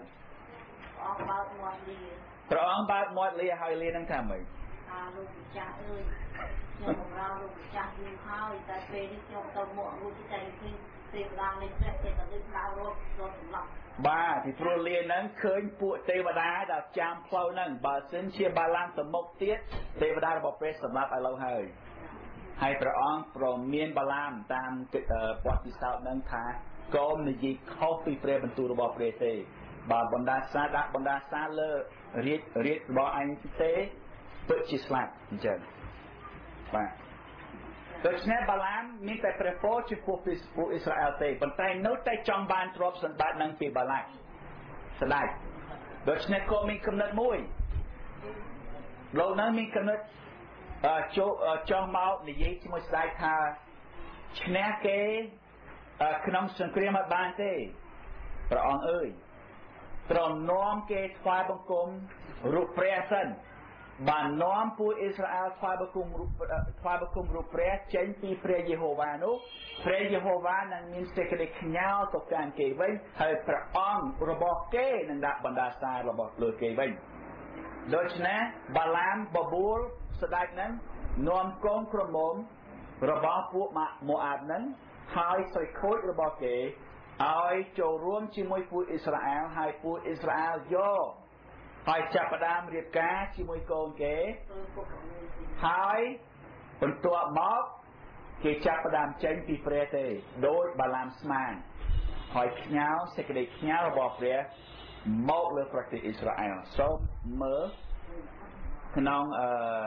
ព្រះអង្គបើកមាត់លាព្រះអង្គបើកមាត់លាឲ្យលានឹងថាម៉េចថាលោកម្ចាស់អើយខ្ញុំបម្រើលោកម្ចាស់យូរហើយតែពេលនេះខ្ញុំទៅមករួចតែទីទេវតាលេងព្រះទេវតាលេងដាវរត់រត់សម្លាប់បាទពីព្រោះលានឹងឃើញពួកទេវតាដែលចាំផ្លូវហ្នឹងបើសិនជាបាឡាំទៅមុខទៀតទេវតារបស់ព្រះសម្លាប់ឥឡូវហើយហើយព្រះអង្គប្រមានបាឡាំតាមពតពិសោធន៍ហ្នឹងថាកុំនិយាយខុសពីព្រះបន្ទូលរបស់ព្រះទេបើបណ្ដាសាដាក់បណ្ដាសាលើរាជរាជរបស់អញទេពិតជាស្លាប់អញ្ចឹងបាទដូច្នេះបាឡាមមានតែព្រះពរចំពោះពួកអ៊ីស្រាអែលទេប៉ុន្តែនៅតែចង់បានទ្រព្យសម្បត្តិនឹងពីបាឡាកស្ដេចដូច្នេះក៏មានគំនិតមួយលោកនៅមានគំនិតចូលចង់មកនិយាយជាមួយស្ដេចថាឈ្នះគេក្នុងសង្គ្រាមអត់បានទេព្រះអង្គអើយត្រនាំគេថ្វាយបង្គំរូបព្រះសិនបាននាំពួកអ៊ីស្រាអែលថ្វាយបង្គំរូបថ្វាយបង្គំរូបព្រះចេញពីព្រះយេហូវ៉ានោះព្រះយេហូវ៉ានឹងមានសេចក្តីខ្ញាល់ទៅកាន់គេវិញហើយព្រះអង្គរបស់គេនឹងដាក់បណ្ដាសារបស់លើគេវិញដូច្នេះបាឡាមបបួលស្ដេចនឹងនាំកូនក្រមុំរបស់ពួកម៉ូអាបនឹងហើយស្រីខូចរបស់គេឲ្យចូលរួមជាមួយពួកអ៊ីស្រាអែលហើយពួកអ៊ីស្រាអែលយកហើយចាប់ផ្ដើមរៀបការជាមួយកូនគេហើយបន្ទាប់មកគេចាប់ផ្ដើមចេញពីព្រះទេដោយបាឡាមស្មានហើយខ្ញាល់សេចក្តីខ្ញាល់របស់ព្រះមកលើប្រទេសអ៊ីស្រាអែលសូមមើលក្នុងអឺ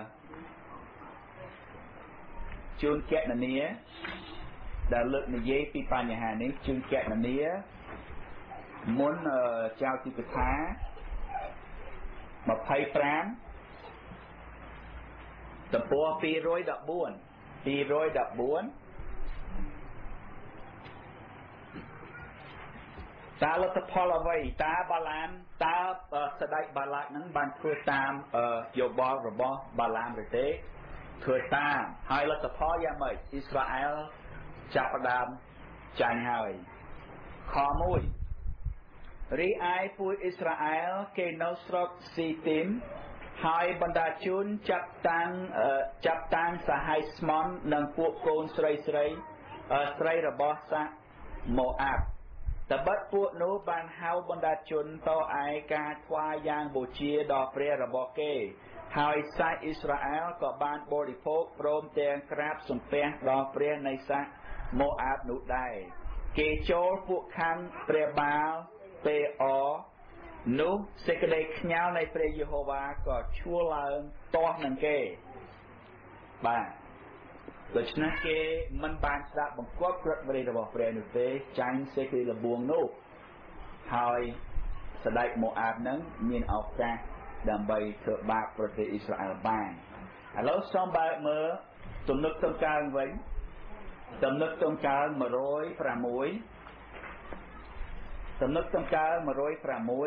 ជួនកណនីដែលលើកនិយាយពីបញ្ហានេះជួនកណនីមុនចៅទីកថាម្ភៃប្រាំទំព័រពីរដបួនពីរដបួនតើលទ្ធផលអ្វីតើបាឡាមតើស្ដេចបាឡាកនឹងបានធ្វើតាមយោបល់របស់បាឡាមឬទេធ្វើតាមហើយលទ្ធផលយ៉ាងម៉េចអ៊ីស្រាអែលចាប់ផ្ដើមចាញ់ហើយខមួយរីឯពួកអ៊ីស្រាអែលគេនៅស្រុកស៊ីទីមហើយបណ្ដាជនចាប់តាំងចាប់តាំងសហ័យស្មន់និងពួកកូនស្រីស្រីស្រីរបស់សាម៉ូអាបតបិតពួកនោះបានហៅបណ្ដាជនទៅឯការថ្វាយយ៉ាងបូជាដល់ព្រះរបស់គេហើយសាច់អ៊ីស្រាអែលក៏បានបរិភោគព្រមទាំងក្រាបសំពះដល់ព្រះនៃសាសម៉ូអាបនោះដែរគេចូលពួកខណ្ឌព្រះបាល់ពេអនោះសេចក្តីខ្ញាល់នៃព្រះយេហូវ៉ាក៏ឈួលឡើងទាស់នឹងគេបាទដូច្នេះគេមិនបានស្ដាប់បង្គាប់ក្រឹតវិរិយរបស់ព្រះនោះទេចាញ់សេចក្តីល្បួងនោះហើយស្ដេចម៉ូអាបនឹងមានឱកាសដើម្បីធ្វើបាបប្រទេសអ៊ីស្រាអែលបានឥឡូវសូមបើកមើលទំនុកទំកើងវិញតំណឹកទងកើmột không sáuតំណឹកទងកើmột không sáu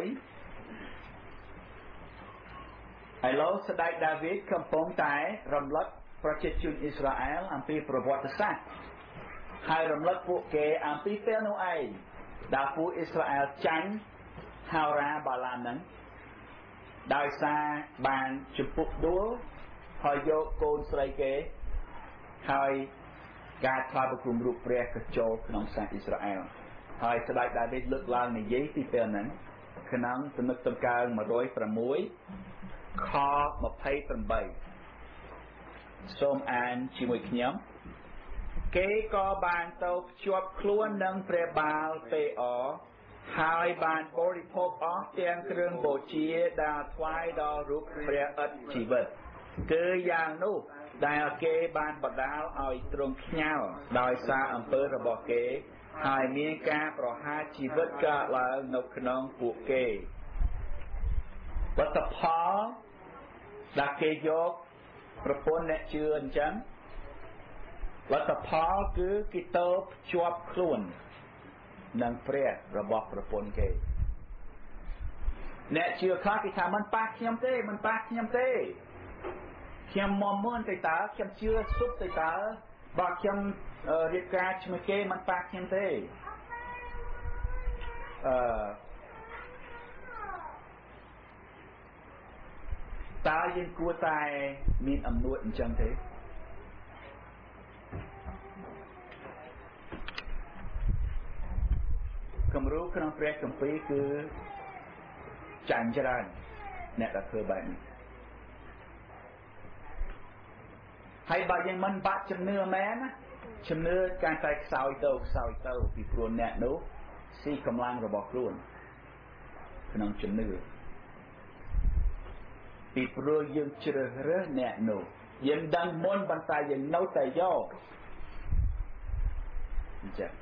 ឥឡូវស្ដេចដាវីតកំពុងតែរំលឹកប្រជាជនអ៊ីស្រាអែលអំពីប្រវត្តិសាស្ត្រហើយរំលឹកពួកគេអំពីពេលនោះឯងដែលពួកអ៊ីស្រាអែលចាញ់ហោរាបាឡាមហ្នឹងដោយសារបានជំពប់ដួលហើយយកកូនស្រីគេហើយការថ្វាយបង្គំរូបព្រះក៏ចូលក្នុងសាសអ៊ីស្រាអែលហើយស្ដេចដាវីតលើកឡើងនិយាយពីពេលហ្នឹងក្នុងទំនុកទង្កើងmột không sáuខยี่สิบแปดសូមអានជាមួយខ្ញុំគេក៏បានទៅភ្ជាប់ខ្លួននឹងព្រះបាលពេអហើយបានបរិភោគអស់ទាំងគ្រឿងបូជាដែលថ្វាយដល់រូបព្រះឥតជីវិតគឺយ៉ាងនោះដែលគេបានបដាលឲ្យទ្រង់ខ្ញាល់ដោយសារអំពើរបស់គេហើយមានការប្រហារជីវិតកើតឡើងនៅក្នុងពួកគេលទ្ធផលដែលគេយកប្រពន្ធអ្នកជឿអញ្ចឹងលទ្ធផលគឺគេទៅភ្ជាប់ខ្លួននឹងព្រះរបស់ប្រពន្ធគេអ្នកជឿខ្លះគេថាមិនប៉ះខ្ញុំទេមិនប៉ះខ្ញុំទេខ្ញុំមកមុនទៅតើខ្ញុំជឿសុបទៅតើបើខ្ញុំរៀបការជាមួយគេមិនប៉ះខ្ញុំទេអឺតើយើងគួរតែមានអំណួតអញ្ចឹងទេគំរូក្នុងព្រះគម្ពីរគឺចាញ់ច្រើនអ្នកដែលធ្វើបែបនេះហើយបើយើងមិនបាក់ជំនឿមែនណាជំនឿកាន់តែខ្សោយទៅខ្សោយទៅពីព្រោះអ្នកនោះស៊ីកម្លាំងរបស់ខ្លួនក្នុងជំនឿពីព្រោះយើងជ្រើសរើសអ្នកនោះយើងដឹងមុនប៉ុន្តែយើងនៅតែយកអញ្ចឹង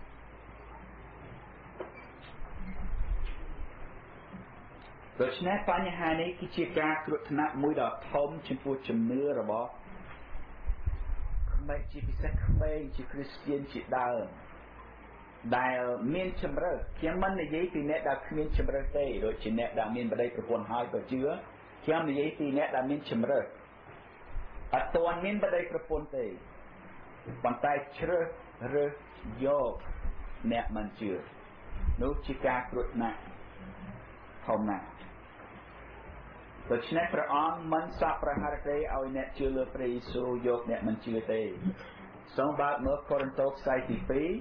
ដូច្នេះបញ្ហានេះគឺជាការគ្រោះថ្នាក់មួយដ៏ធំចំពោះជំនឿរបស់ក្មេងជាពិសេសក្មេងជាគ្រីស្ទានជាដើមដែលមានជំរើសខ្ញុំមិននិយាយពីអ្នកដែលគ្មានជំរើសទេដូចជាអ្នកដែលមានប្តីប្រពន្ធហើយក៏ជឿខ្ញុំនិយាយពីអ្នកដែលមានជំរើសអត់ទាន់មានប្តីប្រពន្ធទេប៉ុន្តែជ្រើសរើសយកអ្នកមិនជឿនោះជាការគ្រោះថ្នាក់ធំណាស់ដូច្នេះព្រះអង្គមិនសពប្រហារទេឲ្យអ្នកជឿលើព្រះយេស៊ូវយកអ្នកមិនជឿទេសូមបើកមើលកូរិនថូសខ្សែទីពីរ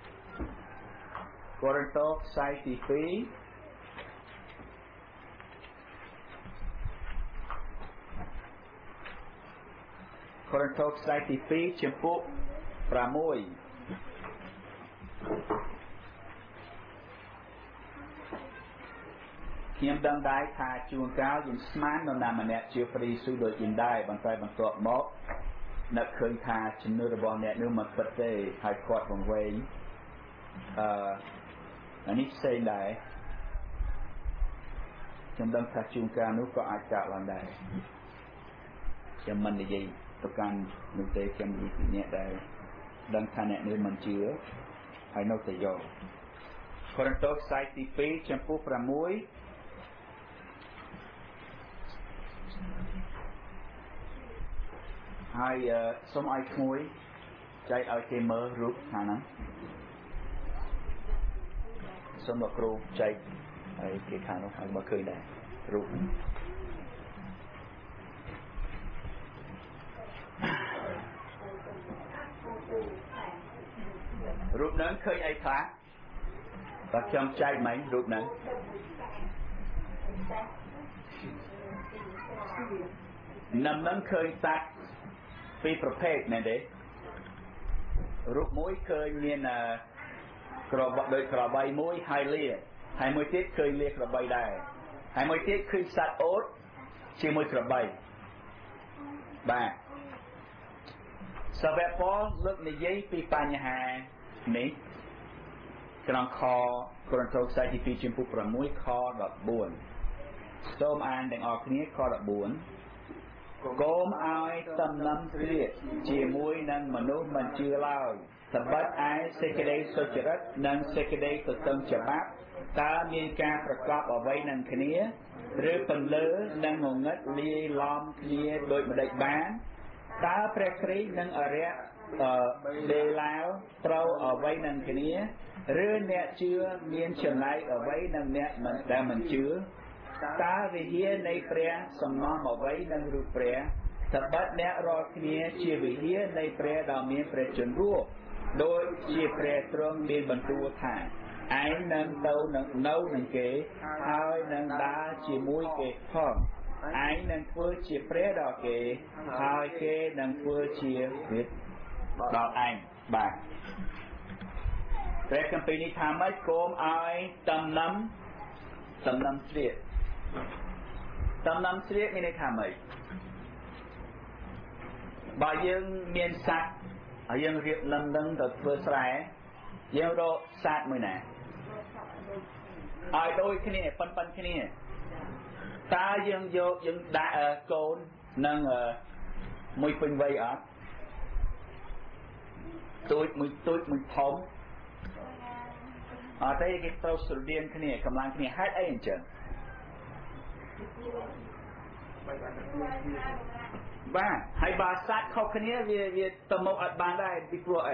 កូរិនថូសខ្សែទីពីរកូរិនថូសខ្សែទីពីរចំពោះប្រាំមួយខ្ញុំដឹងដែរថាជួនកាលយើងស្មាននរណាម្នាក់ជាព្រះយេស៊ូវដូចយើងដែរបន្តែបន្ទាប់មកនឹកឃើញថាជំនឿរបស់អ្នកនោះមិនពិតទេហើយគាត់វង្វេងអឺអានេះផ្សេងដែរខ្ញុំដឹងថាជួនកាលនោះក៏អាចកើតឡើងដែរខ្ញុំមិននិយាយទៅកាន់នោះទេខ្ញុំនិយាយពីអ្នកដែលដឹងថាអ្នកនេះមិនជឿហើយនៅតែយកកូរិនថូសខ្សែទីពីរចំពោះប្រាំមួយហើយសូមឲ្យក្មួយចែកឲ្យគេមើលរូបខាងហ្នឹងសូមលោកគ្រូចែកឲ្យគេខាងនោះឲ្យមកឃើញដែររូបរូបហ្នឹងឃើញអីខ្លះបើខ្ញុំចែកមិញរូបហ្នឹងនំនឹងឃើញសត្វពីរប្រភេទមែនទេរូបមួយឃើញមានក្របីដូចក្របីមួយហើយលាហើយមួយទៀតឃើញលាក្របីដែរហើយមួយទៀតឃើញសត្វអូតជាមួយក្របីបាទសាវកប៉ូលលើកនិយាយពីបញ្ហានេះក្នុងខកូរិនថូសខ្សែទីពីរចំពោះប្រាំមួយខដប់បួនសូមអានទាំងអស់គ្នាខដប់បួនកុំឲ្យតំណំស្រៀតជាមួយនឹងមនុស្សមិនជឿឡើយសម្បត្តិឯសេចក្តីសុចរិតនិងសេចក្តីទទឹងច្បាប់តើមានការប្រកបអ្វីនឹងគ្នាឬពន្លឺនិងងងឹតលាយឡំគ្នាដូចម្ដេចបានតើព្រះគ្រីស្ទនិងអរិយបេឡាវត្រូវអ្វីនឹងគ្នាឬអ្នកជឿមានចំណែកអ្វីនឹងអ្នកមិនដែលមិនជឿតើវិហារនៃព្រះសំណំអ្វីនឹងរូបព្រះត្បិតអ្នករាល់គ្នាជាវិហារនៃព្រះដ៏មានព្រះជន្មរស់ដោយជាព្រះទ្រង់មានបន្ទូលថាឯងនឹងទៅនឹងនៅនឹងគេហើយនឹងដើរជាមួយគេផងឯងនឹងធ្វើជាព្រះដល់គេហើយគេនឹងធ្វើជាវិទ្យាដល់ឯងបាទព្រះគម្ពីរនេះថាម៉េចកុំឲ្យតំណំតំណំស្រៀតតំណំស្រៀតមានន័យថាម៉េចបើយើងមានសត្វហើយយើងរៀបនឹងនឹងទៅធ្វើស្រែយើងរកសត្វមួយណាឲ្យដូចគ្នាប៉ុនប៉ុនគ្នាតើយើងយកយើងដាក់កូននឹងមួយពេញវ័យអត់ទូចមួយទូចមួយធំអត់ទេគេត្រូវស្រដៀងគ្នាកម្លាំងគ្នាហេតុអីអញ្ចឹងបាទហើយបើសត្វខុសគ្នាវាវាទៅមុខអត់បានដែរពីព្រោះអី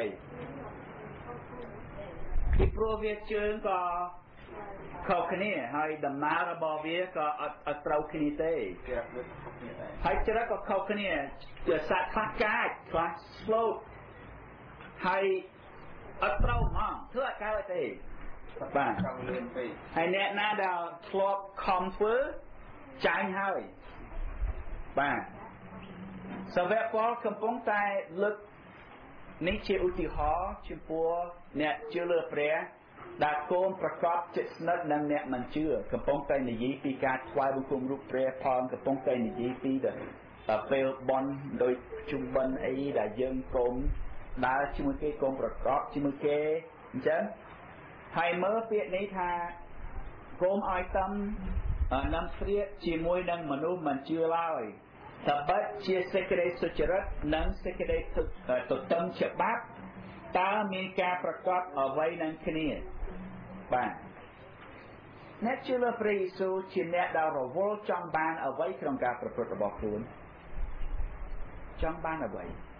ពីព្រោះវាជើងក៏ខុសគ្នាហើយដំណើររបស់វាក៏អត់អត់ត្រូវគ្នាទេហើយច្រឹកក៏ខុសគ្នាសត្វខ្លះកាចខ្លះ slow ហើយអត់ត្រូវហ្មងធ្វើអត់កើតទេបាទហើយអ្នកណាដែលធ្លាប់ខំធ្វើចាញ់ហើយបាទសាវកពលកំពុងតែលើកនេះជាឧទាហរណ៍ចំពោះអ្នកជឿលើព្រះដែលគោមប្រកបចិត្តស្និទ្ធនឹងអ្នកមិនជឿកំពុងតែនិយាយពីការថ្វាយបង្គំរូបព្រះផងកំពុងតែនិយាយពីពេលបន់ដោយជុំបិណ្ឌអីដែលយើងគោមដើរជាមួយគេគោមប្រកបជាមួយគេអញ្ចឹងហើយមើលពាក្យនេះថាគោមឲ្យតំនំស្រៀតជាមួយនឹងមនុស្សមិនជឿឡើយត្បិតជាសេចក្តីសុចរិតនិងសេចក្តីទទឹងច្បាប់តើមានការប្រកបអ្វីនឹងគ្នាបាទអ្នកជឿលើព្រះយេស៊ូវជាអ្នកដែលរវល់ចង់បានអ្វីក្នុងការប្រព្រឹត្តរបស់ខ្លួនចង់បានអ្វី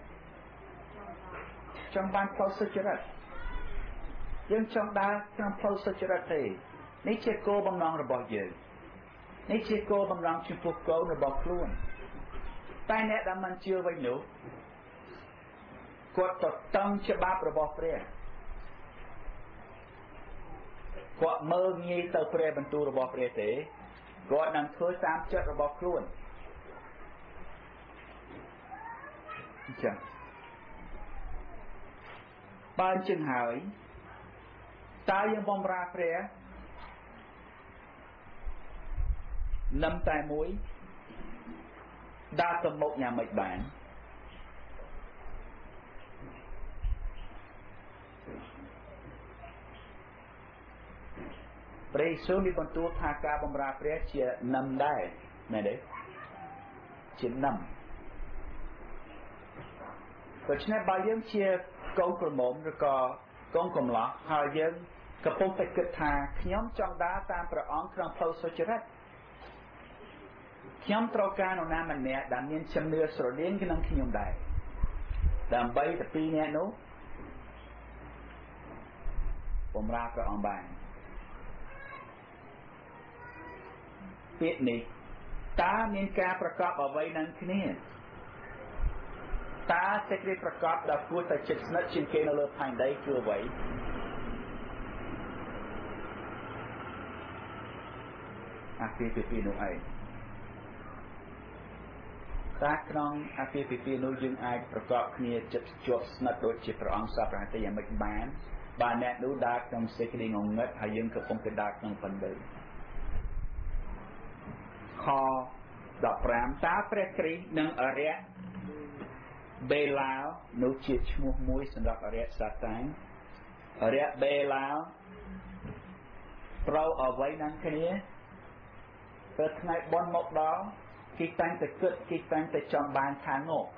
ចង់បានផ្លូវសុចរិតយើងចង់ដើរក្នុងផ្លូវសុចរិតទេនេះជាគោលបំណងរបស់យើងនេះជាគោលបំណងចំពោះកូនរបស់ខ្លួនតែអ្នកដែលមិនជឿវិញនោះគាត់ទៅតឹងច្បាប់របស់ព្រះគាត់មើលងាយទៅព្រះបន្ទូលរបស់ព្រះទេគាត់នឹងធ្វើតាមចិត្តរបស់ខ្លួនអញ្ចឹងបើអញ្ចឹងហើយតើយើងបម្រើព្រះនឹមតែមួយដើរទៅមុខយ៉ាងម៉េចបានព្រះយេស៊ូវមានបន្ទូលថាការបម្រើព្រះជានឹមដែរមែនទេជានឹមដូច្នេះបើយើងជាកូនក្រមុំឬក៏កូនកំឡោះហើយយើងកំពុងតែគិតថាខ្ញុំចង់ដើរតាមព្រះអង្គក្នុងផ្លូវសុចរិតខ្ញុំត្រូវការនរណាម្នាក់ដែលមានជំនឿស្រដៀងនឹងខ្ញុំដែរដើម្បីតែពីរនាក់នោះបម្រើព្រះអង្គបានពាក្យនេះតើមានការប្រកបអ្វីនឹងគ្នាតើសេចក្តីប្រកបដែលគួរតែជិតស្និទ្ធជាងគេនៅលើផែនដីគឺអ្វីអាពាហ៍ពិពាហ៍នោះឯងតើក្នុងអាពាហ៍ពិពាហ៍នោះយើងអាចប្រកបគ្នាចិត្តជាប់ស្និទ្ធដូចជាព្រះអង្គសពរហ័សយ៉ាងម៉េចបានបើអ្នកនោះដើរក្នុងសេចក្តីងងឹតហើយយើងកំពុងតែដើរក្នុងផែនដីខដប់ប្រាំតើព្រះគ្រីស្ទនិងអរិយបេឡាវនោះជាឈ្មោះមួយសម្រាប់អរិយសាតាំងអរិយបេឡាវត្រូវអ្វីនឹងគ្នាពេលថ្ងៃបន់មកដល់គេតាំងតែគិតគេតាំងតែចង់បានខាងនោះ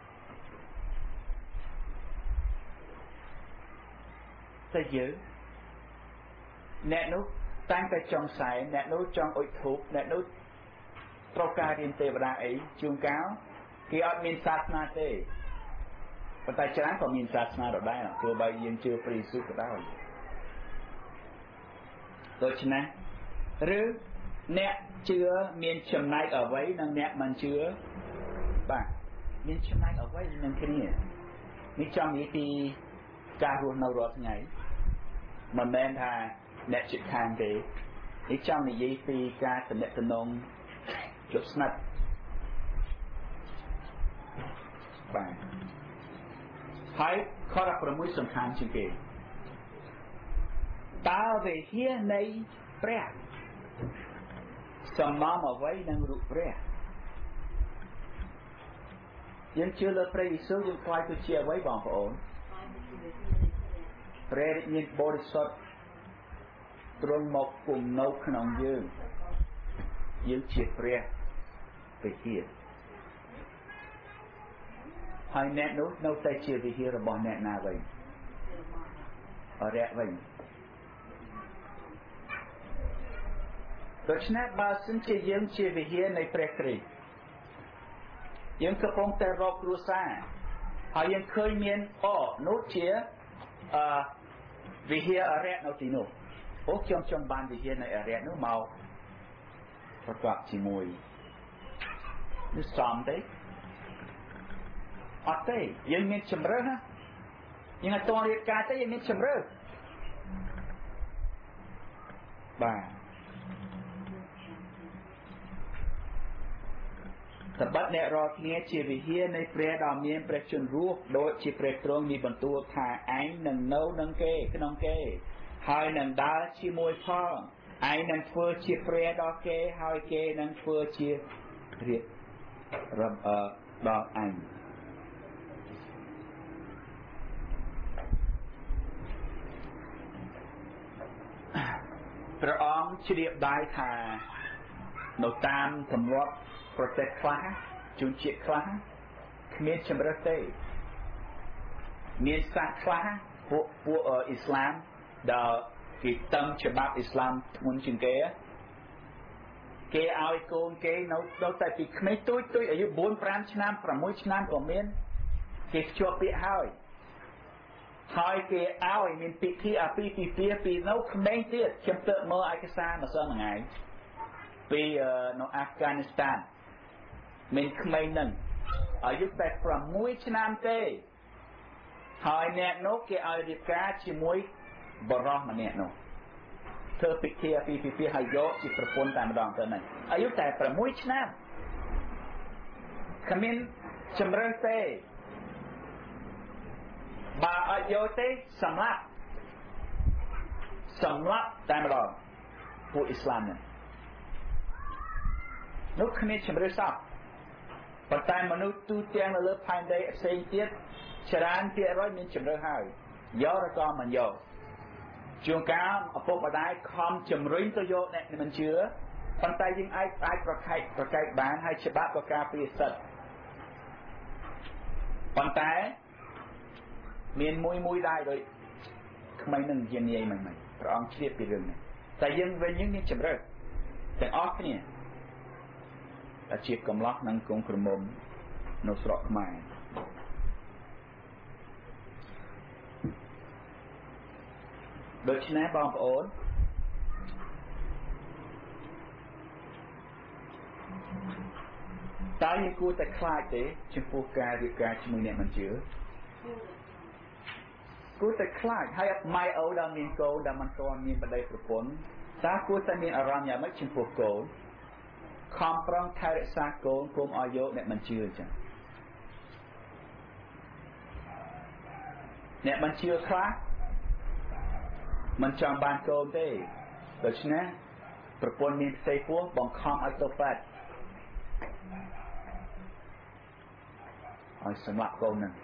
តែយើងអ្នកនោះតាំងតែចង់សែនអ្នកនោះចង់អុជធូបអ្នកនោះត្រូវការរៀនទេវតាអីជួនកាលគេអត់មានសាសនាទេប៉ុន្តែច្រើនក៏មានសាសនាដដែលទោះបីយើងជឿព្រះយេស៊ូវក៏ដោយដូច្នេះឬអ្នកជឿមានចំណែកអ្វីនិងអ្នកមិនជឿបាទមានចំណែកអ្វីនឹងគ្នានេះចង់និយាយពីការរស់នៅរាល់ថ្ងៃមិនមែនថាអ្នកជិតខាងទេនេះចង់និយាយពីការទំនាក់ទំនងជិតស្និទ្ធបាទហើយខរប្រមួយសំខាន់ជាងគេតើវិហារនៃព្រះសំណំអ្វីនឹងរូបព្រះយើងជឿលើព្រះយេស៊ូវយើងខ្លាចទៅជាអ្វីបងប្អូនព្រះរាជមានបរិសុទ្ធទ្រង់មកគង់នៅក្នុងយើងយើងជាព្រះវិហារហើយអ្នកនោះនៅតែជាវិហាររបស់អ្នកណាវិញអរិយវិញដូច្នេះបើសិនជាយើងជាវិហារនៃព្រះគ្រីស្ទយើងកំពុងតែរកគ្រួសារហើយយើងឃើញមានអូនោះជាអឺវិហារអរិយនៅទីនោះអូខ្ញុំចង់បានវិហារនៃអរិយនោះមកប្រកបជាមួយនេះសំទេអត់ទេយើងមានជំរឿនណាយើងអត់តរៀបការទេយើងមានជំរឿនបាទសម្បត្តិអ្នករាល់គ្នាជាវិហារនៃព្រះដ៏មានព្រះជន្មរស់ដូចជាព្រះទ្រង់មានបន្ទូលថាឯងនឹងនៅនឹងគេក្នុងគេហើយនឹងដើរជាមួយផងឯងនឹងធ្វើជាព្រះដល់គេហើយគេនឹងធ្វើជារាជដល់ឯងព្រះអង្គជ្រាបដែរថានៅតាមទម្លាប់ប្រទេសខ្លះជនជាតិខ្លះគ្មានជំរើសទេមានសាសខ្លះពួកពួកអ៊ីស្លាមដែលគេតឹងច្បាប់អ៊ីស្លាមធ្ងន់ជាងគេគេឲ្យកូនគេនៅដល់តែពីក្មេងទូចទូចអាយុបួន ប្រាំឆ្នាំប្រាំមួយឆ្នាំក៏មានគេភ្ជាប់ពាក្យហើយហើយគេឲ្យមានពិធីអាពាហ៍ពិពាហ៍ពីនៅក្មេងទៀតខ្ញុំទៅមើលឯកសារម្សិលមិញពីនៅអាហ្វហ្គានីស្ថានមានក្មេងនឹងអាយុតែប្រាំមួយឆ្នាំទេហើយអ្នកនោះគេឲ្យរៀបការជាមួយបរិសុទ្ធម្នាក់នោះធ្វើពិធីអាពាហ៍ពិពាហ៍ហើយយកជាប្រពន្ធតែម្ដងទៅហ្នឹងអាយុតែប្រាំមួយឆ្នាំគ្មានជំរឿនទេបើអត់យកទេសម្លាប់សម្លាប់តែម្ដងពួកអ៊ីស្លាមនេះនោះគ្មានជំរឿនសោះប៉ុន្តែមនុស្សទូទាំងនៅលើផែនដីផ្សេងទៀតច្រើនភាគរយមានជំរឿនហើយយកឬក៏មិនយកជួនកាលឪពុកម្ដាយខំជំរុញទៅយកអ្នកមិនជឿប៉ុន្តែយើងអាចអាចប្រកែកប្រកែកបានហើយច្បាប់ក៏ការពារសិទ្ធិប៉ុន្តែមានមួយមួយដែរដូចក្មេងនឹងយានាយមិនមិនព្រះអង្គជ្រាបពីរឿងនេះតែយើងវិញយើងមានជំរឿនទាំងអស់គ្នាតែជាកំឡោះនិងគង់ក្រមុំនៅស្រុកខ្មែរដូច្នេះបងប្អូនតើយើងគួរតែខ្លាចទេចំពោះការរៀបការជាមួយអ្នកមិនជឿគួរតែខ្លាចហើយម៉ែអូដែលមានកូនដែលមិនទាន់មានប្តីប្រពន្ធតើគួរតែមានអារម្មណ៍យ៉ាងម៉េចចំពោះកូនខំប្រឹងថែរក្សាកូនគុំឲ្យយកអ្នកមិនជឿអញ្ចឹងអ្នកមិនជឿខ្លះមិនចង់បានកូនទេដូច្នេះប្រពន្ធមានផ្ទៃពោះបង្ខំឲ្យទៅប៉ែតឲ្យសម្លាប់កូននឹង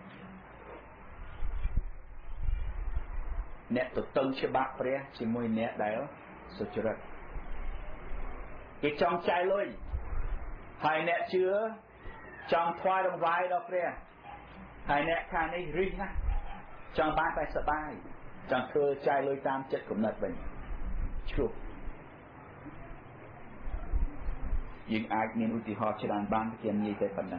អ្នកទៅតឹងច្បាប់ព្រះជាមួយអ្នកដែលសុចរិតគេចង់ចាយលុយហើយអ្នកជឿចង់ថ្វាយរង្វាយដល់ព្រះហើយអ្នកខាងនេះរិះណាស់ចង់បានតែសប្បាយចង់ធ្វើចាយលុយតាមចិត្តគំនិតវិញជ្រុះយើងអាចមានឧទាហរណ៍ច្រើនបានខ្ញុំនិយាយតែប៉ុណ្ណឹង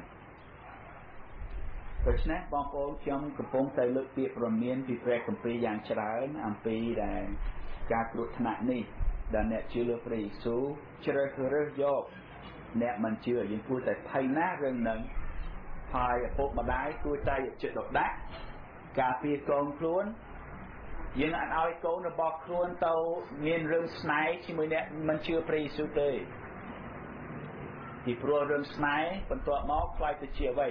ដូច្នេះបងប្អូនខ្ញុំកំពុងតែលើកពាក្យព្រមានពីព្រះគម្ពីរយ៉ាងច្រើនអំពីដែលការគ្រោះថ្នាក់នេះដែលអ្នកជឿលើព្រះយេស៊ូវជ្រើសរើសយកអ្នកមិនជឿយើងគួរតែភ័យណាស់រឿងហ្នឹងហើយឪពុកម្ដាយគួរតែយកចិត្តទុកដាក់ការពារកូនខ្លួនយើងអត់ឲ្យកូនរបស់ខ្លួនទៅមានរឿងស្នេហ៍ជាមួយអ្នកមិនជឿព្រះយេស៊ូវទេពីព្រោះរឿងស្នេហ៍បន្ទាប់មកខ្លាយទៅជាអ្វី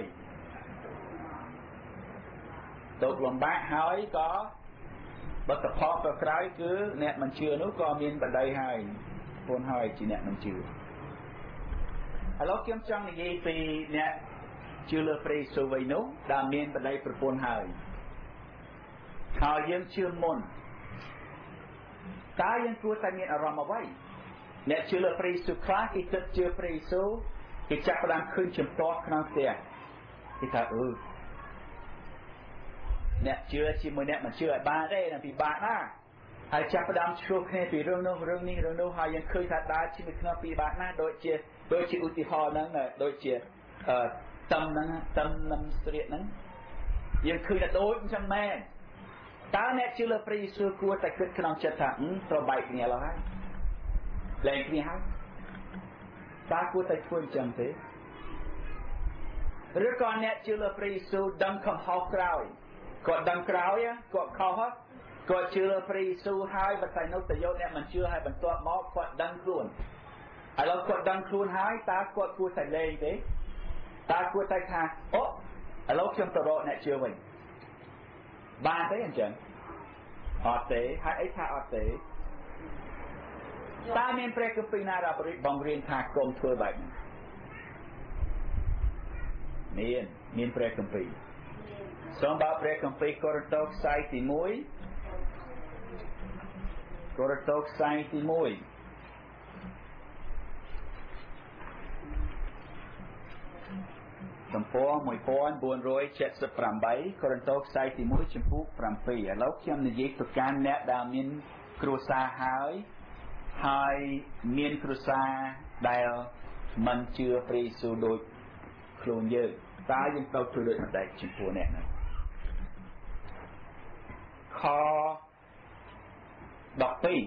តូចលំបាកហើយក៏បើតផលទៅក្រោយគឺអ្នកមិនជឿនោះក៏មានបដិហើយពូនហើយជាអ្នកមិនជឿឥឡូវខ្ញុំចង់និយាយពីអ្នកជឿលើព្រះយេស៊ូវវិញនោះដែលមានបដិប្រពន្ធហើយហើយយើងជឿមុនតើយើងគួរតែមានអារម្មណ៍អ្វីអ្នកជឿលើព្រះយេស៊ូវខ្លះគេគិតជឿព្រះយេស៊ូវគេចាប់ផ្ដើមឃើញចំទាស់ក្នុងផ្ទះគេថាអឺអ្នកជឿជាមួយអ្នកមិនជឿឲ្យបានទេនឹងពិបាកណាស់ហើយចាប់ផ្ដើមឆ្លោះគ្នាពីរឿងនោះរឿងនេះរឿងនោះហើយយើងឃើញថាដើរជាមួយគ្នាពិបាកណាស់ដូចជាដូចជាឧទាហរណ៍ហ្នឹងដូចជាអឺតឹមហ្នឹងតឹមនឹងស្រៀកហ្នឹងយើងឃើញថាដូចអញ្ចឹងមែនតើអ្នកជឿលើព្រះយេស៊ូវគួរតែគិតក្នុងចិត្តថាត្រូវបែកគ្នាឡើយហើយលែងគ្នាហើយតើគួរតែធ្វើអញ្ចឹងទេឬក៏អ្នកជឿលើព្រះយេស៊ូវដឹងកំហុសក្រោយគាត់ដឹងក្រោយគាត់ខុសគាត់ជឿលើព្រះយេស៊ូវហើយបន្តែនោះទៅយកអ្នកមិនជឿហើយបន្ទាប់មកគាត់ដឹងខ្លួនឥឡូវគាត់ដឹងខ្លួនហើយតើគាត់គួរតែលែងទេតើគួរតែថាអូឥឡូវខ្ញុំទៅរកអ្នកជឿវិញបានទេអញ្ចឹងអត់ទេហើយអីថាអត់ទេតើមានព្រះគម្ពីរណាដែលបង្រៀនថាកុំធ្វើបែបនេះមានមានព្រះគម្ពីរសូមបើព្រះគម្ពីរកូរិនថូសខ្សែទីមួយកូរិនថូសខ្សែទីមួយចំពោះមួយពាន់បួនរយเจ็ดสิบแปดកូរិនថូសខ្សែទីមួយចំពោះเจ็ดឥឡូវខ្ញុំនិយាយទៅកាន់អ្នកដែលមានគ្រួសារហើយហើយមានគ្រួសារដែលមិនជឿព្រះយេស៊ូវដូចខ្លួនយើងតើយើងត្រូវធ្វើដូចម្តេចចំពោះអ្នកហ្នឹងខដប់ពីរ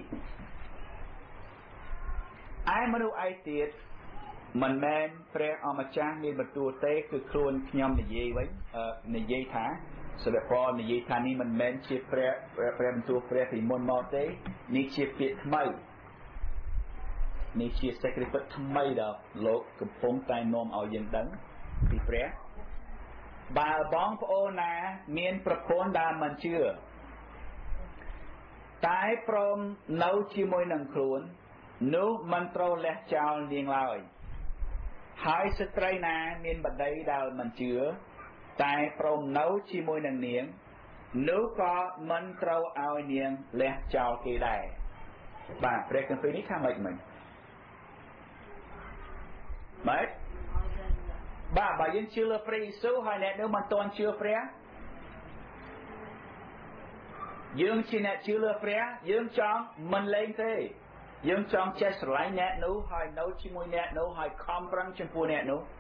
ឯមនុស្សឯទៀតមិនមែនព្រះអម្ចាស់មានបន្ទូលទេគឺខ្លួនខ្ញុំនិយាយវិញនិយាយថាសិលផលនិយាយថានេះមិនមែនជាព្រះព្រះបន្ទូលព្រះពីមុនមកទេនេះជាពាក្យថ្មីនេះជាសេចក្តីពិតថ្មីដែលលោកកំពុងតែនាំឲ្យយើងដឹងពីព្រះបើបងប្អូនណាមានប្រពន្ធដែលមិនជឿតែព្រមនៅជាមួយនឹងខ្លួននោះមិនត្រូវលះចោលនាងឡើយហើយស្ត្រីណាមានបតីដែលមិនជឿតែព្រមនៅជាមួយនឹងនាងនោះក៏មិនត្រូវឲ្យនាងលះចោលគេដែរបាទព្រះគម្ពីរនេះថាម៉េចមិញម៉េចបាទបើយើងជឿលើព្រះយេស៊ូវហើយអ្នកនោះមិនទាន់ជឿព្រះយើងជាអ្នកជឿលើព្រះយើងចង់មិនលែងទេយើងចង់ចេះស្រឡាញ់អ្នកនោះហើយនៅជាមួយអ្នកនោះហើយខំប្រឹងចំពោះអ្នកនោះ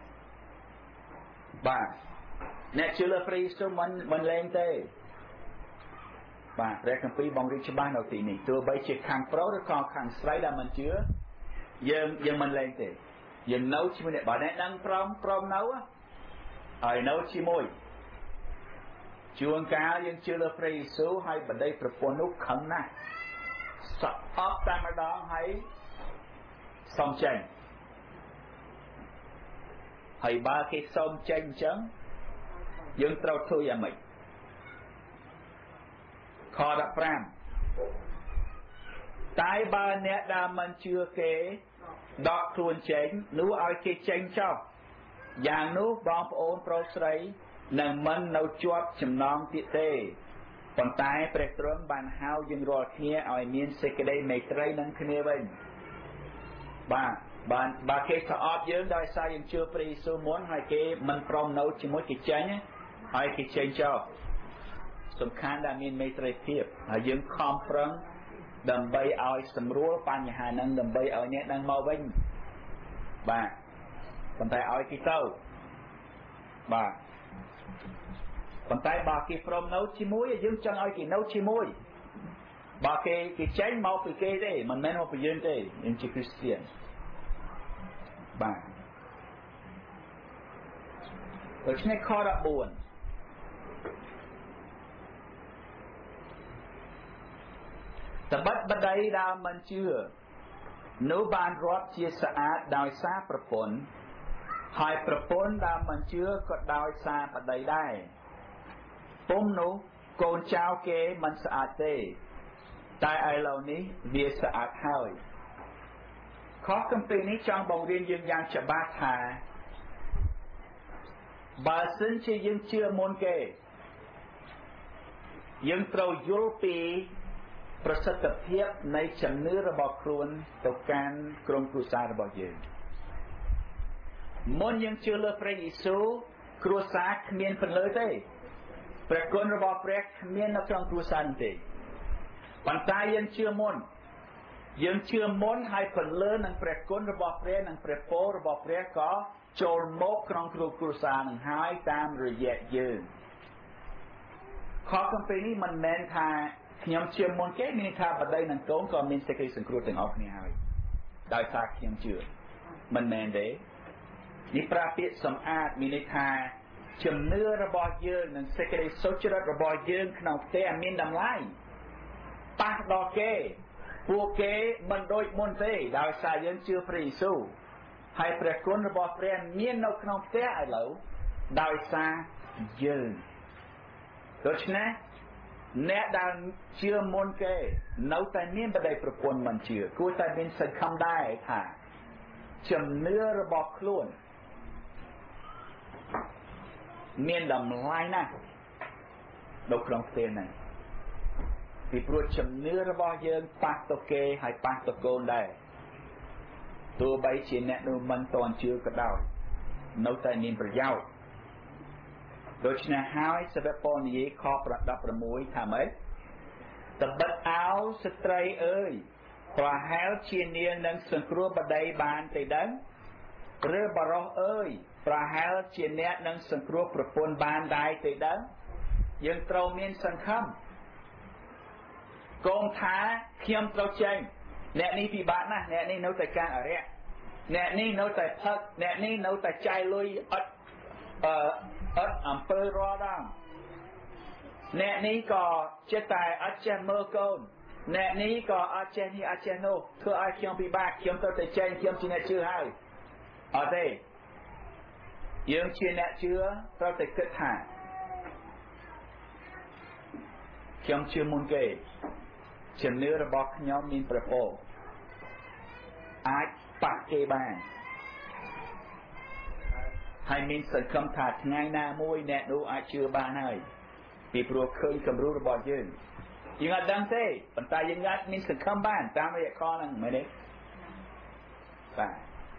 បាទអ្នកជឿលើព្រះយេស៊ូវមិនមិនលែងទេបាទព្រះគម្ពីរបង្រៀនច្បាស់នៅទីនេះទោះបីជាខាងប្រុសឬក៏ខាងស្រីដែលមិនជឿយើងយើងមិនលែងទេយើងនៅជាមួយអ្នកបើអ្នកនឹងព្រមព្រមនៅហើយនៅជាមួយជួនកាលយើងជឿលើព្រះយេស៊ូវហើយបដិប្រពន្ធនោះខឹងណាស់សក់អប់តែម្ដងហើយសុំចេញហើយបើគេសុំចេញអញ្ចឹងយើងត្រូវធ្វើយ៉ាងម៉េចខដប់ប្រាំតែបើអ្នកដែលមិនជឿគេដកខ្លួនចេញនោះឲ្យគេចេញចោលយ៉ាងនោះបងប្អូនប្រុសស្រីនឹងមិននៅជាប់ចំណងទៀតទេប៉ុន្តែព្រះទ្រង់បានហៅយើងរាល់គ្នាឲ្យមានសេចក្តីមេត្រីនឹងគ្នាវិញបាទបានបើគេស្អប់យើងដោយសារយើងជឿព្រះយេស៊ូវមុនហើយគេមិនព្រមនៅជាមួយគេចេញហើយគេចេញចោលសំខាន់ដែលមានមេត្រីភាពហើយយើងខំប្រឹងដើម្បីឲ្យសម្រួលបញ្ហាហ្នឹងដើម្បីឲ្យអ្នកនឹងមកវិញបាទប៉ុន្តែឲ្យគេទៅបាទប៉ុន្តែបើគេព្រមនៅជាមួយយើងចង់ឲ្យគេនៅជាមួយបើគេគេចេញមកពីគេទេមិនមែនមកពីយើងទេយើងជាគ្រីស្ទានបាទដូច្នេះខដប់បួនត្បិតបតីដែលមិនជឿនោះបានរាប់ជាស្អាតដោយសារប្រពន្ធហើយប្រពន្ធដែលមិនជឿក៏ដោយសារបតីដែរពុំនោះកូនចៅគេមិនស្អាតទេតែឥឡូវនេះវាស្អាតហើយខុសគម្ពីរនេះចង់បង្រៀនយើងយ៉ាងច្បាស់ថាបើសិនជាយើងជឿមុនគេយើងត្រូវយល់ពីប្រសិទ្ធភាពនៃជំនឿរបស់ខ្លួនទៅកាន់ក្រុមគ្រួសាររបស់យើងមុនយើងជឿលើព្រះយេស៊ូវគ្រួសារគ្មានពន្លឺទេព្រះគុណរបស់ព្រះគ្មាននៅក្នុងគ្រួសារទេប៉ុន្តែយើងជឿមុនយើងជឿមុនហើយពន្លឺនឹងព្រះគុណរបស់ព្រះនិងព្រះពររបស់ព្រះក៏ចូលមកក្នុងគ្រួគ្រួសារនឹងហើយតាមរយៈយើងខុសគម្ពីរនេះមិនមែនថាខ្ញុំជឿមុនគេមានថាបតីនិងកូនក៏មានសេចក្តីសង្គ្រោះទាំងអស់គ្នាហើយដោយសារខ្ញុំជឿមិនមែនទេនេះប្រាពាក្យសម្អាតមានន័យថាជំនឿរបស់យើងនិងសេចក្តីសុចរិតរបស់យើងក្នុងផ្ទះមានតម្លៃប៉ះដល់គេពួកគេមិនដូចមុនទេដោយសារយើងជឿព្រះយេស៊ូវហើយព្រះគុណរបស់ព្រះមាននៅក្នុងផ្ទះឥឡូវដោយសារយើងដូច្នេះអ្នកដែលជឿមុនគេនៅតែមានបដិប្រពន្ធមិនជឿគួរតែមានសង្ឃឹមដែរថាជំនឿរបស់ខ្លួនមានតម្លៃណាស់នៅក្នុងផ្ទះហ្នឹងពីព្រោះជំនឿរបស់យើងប៉ះទៅគេហើយប៉ះទៅកូនដែរទោះបីជាអ្នកនោះមិនតន់ជឿក៏ដោយនៅតែមានប្រយោជន៍ដូច្នេះហើយសាវកប៉ុលនិយាយខដប់ប្រាំមួយថាម៉េចត្បិតអោស្ត្រីអើយប្រហែលជានាងនឹងសង្គ្រោះបតីបានទេដឹងឬបរោះអើយប្រហែលជាអ្នកនឹងសង្គ្រោះប្រពន្ធបានដែរទេដឹងយើងត្រូវមានសង្ឃឹមកូនថាខ្ញុំត្រូវចេញអ្នកនេះពិបាកណាស់អ្នកនេះនៅតែការអរិយអ្នកនេះនៅតែផឹកអ្នកនេះនៅតែចាយលុយអត់អឺអត់អំពើរាល់ដងអ្នកនេះក៏ចិត្តតែអត់ចេះមើលកូនអ្នកនេះក៏អត់ចេះនេះអត់ចេះនោះធ្វើឲ្យខ្ញុំពិបាកខ្ញុំទៅតែចេញខ្ញុំជាអ្នកជឿហើយអត់ទេយើងជាអ្នកជឿត្រូវតែគិតថាខ្ញុំជឿមុនគេជំនឿរបស់ខ្ញុំមានប្រពោអាចប៉ះគេបានហើយមានសង្ឃឹមថាថ្ងៃណាមួយអ្នកនោះអាចជឿបានហើយពីព្រោះឃើញគំរូរបស់យើងយើងអត់ដឹងទេប៉ុន្តែយើងអាចមានសង្ឃឹមបានតាមរយៈខហ្នឹងមែនទេបាទ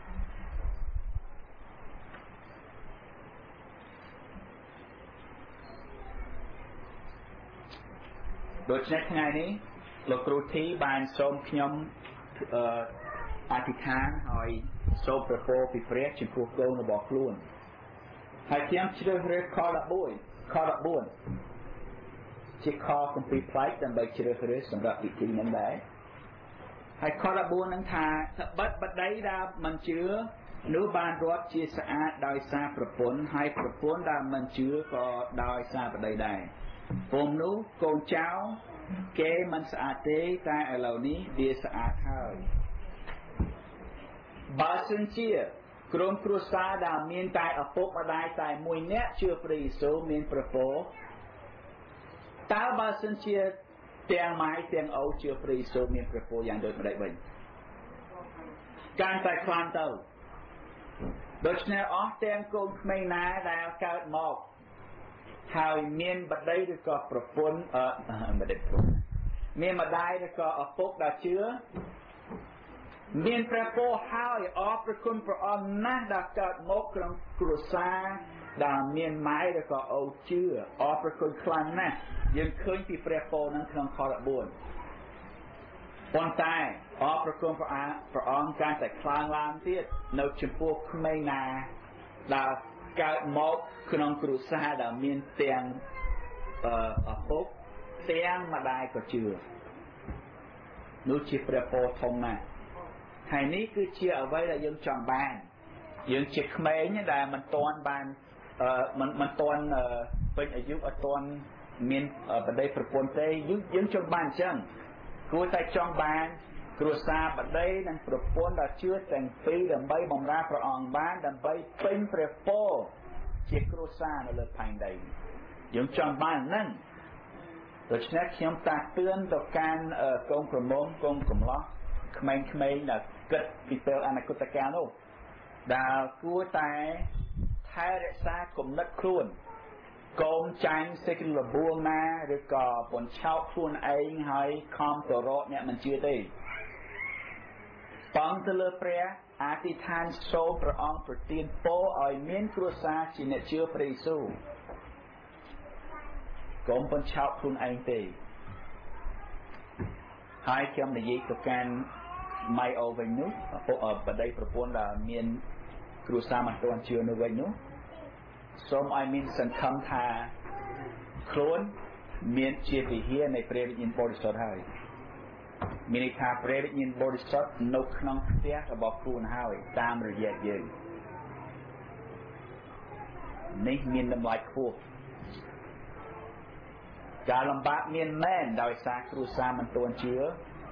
ដូច្នេះថ្ងៃនេះលោកគ្រូធីបានសូមខ្ញុំអឺអធិដ្ឋានហើយសូមប្រពោពីព្រះចំពោះកូនរបស់ខ្លួនហើយខ្ញុំជ្រើសរើសខដប់បួនខដប់បួនជាខគម្ពីរផ្លែកដើម្បីជ្រើសរើសសម្រាប់ពិធីហ្នឹងដែរហើយខដប់បួនហ្នឹងថាត្បិតបតីដែលមិនជឿនោះបានរាប់ជាស្អាតដោយសារប្រពន្ធហើយប្រពន្ធដែលមិនជឿក៏ដោយសារបតីដែរពុំនោះកូនចៅគេមិនស្អាតទេតែឥឡូវនេះវាស្អាតហើយបើសិនជាក្រុមគ្រួសារដែលមានតែឪពុកម្ដាយតែមួយនាក់ជឿព្រះយេស៊ូវមានប្រពន្ធតើបើសិនជាទាំងម៉ែទាំងឪជឿព្រះយេស៊ូវមានប្រពន្ធយ៉ាងដូចម្ដេចវិញកាន់តែខ្លាំងទៅដូច្នេះអស់ទាំងកូនក្មេងណាដែលកើតមកហើយមានបតីឬក៏ប្រពន្ធអឺមិនដឹងមានម្ដាយឬក៏ឪពុកដែលជឿមានព្រះពរហើយអរព្រគុណព្រះអង្គណាស់ដែលកើតមកក្នុងគ្រួសារដែលមានម៉ែឬក៏អូនជឿអរព្រគុណខ្លាំងណាស់យើងឃើញពីព្រះពរនឹងក្នុងខដបួនប៉ុន្តែអរព្រគុណព្រះអង្គព្រះអង្គកាន់តែខ្លាំងឡើងទៀតនៅចំពោះក្មេងណាដែលកើតមកក្នុងគ្រួសារដែលមានទាំងអឪពុកទាំងម្ដាយក៏ជឿនោះជាព្រះពរធំណាស់ហើយនេះគឺជាអ្វីដែលយើងចង់បានយើងជាក្មេងដែលមិនទាន់បានអឺមិនមិនទាន់ពេញអាយុអត់ទាន់មានបដិប្រពន្ធទេយើងយើងចង់បានអញ្ចឹងគួរតែចង់បានគ្រួសារបដិនិងប្រពន្ធដែលជឿទាំងពីរដើម្បីបម្រើព្រះអង្គបានដើម្បីពេញព្រះពរជាគ្រួសារនៅលើផែនដីយើងចង់បានហ្នឹងដូច្នេះខ្ញុំតាក់ទឿនទៅកាន់កូនក្រមុំកូនកំឡោះក្មេងៗដែលគិតពីពេលអនាគតកាលនោះដែលគួរតែថែរក្សាគំនិតខ្លួនកូនចាញ់សេចក្ដីលបួងណាឬក៏បញ្ឆោតខ្លួនឯងហើយខំទៅរកអ្នកមិនជឿទេបងទៅលើព្រះអធិដ្ឋានសូមព្រះអង្គប្រទានពរឲ្យមានគ្រួសារជាអ្នកជឿព្រះយេស៊ូវកុំបញ្ឆោតខ្លួនឯងទេហើយខ្ញុំនិយាយទៅកាន់ម៉ៃអូវិញនោះពួកបដិប្រពន្ធដែលមានគ្រួសារមិនទាន់ជឿនៅវិញនោះសូមឲ្យមានសង្ឃឹមថាខ្លួនមានជាវិហារនៃព្រះវិញ្ញាណបរិសុទ្ធហើយមានន័យថាព្រះវិញ្ញាណបរិសុទ្ធនៅក្នុងផ្ទះរបស់ខ្លួនហើយតាមរយៈយើងនេះមានតម្លៃខ្ពស់ការលំបាកមានមែនដោយសារគ្រួសារមិនទាន់ជឿ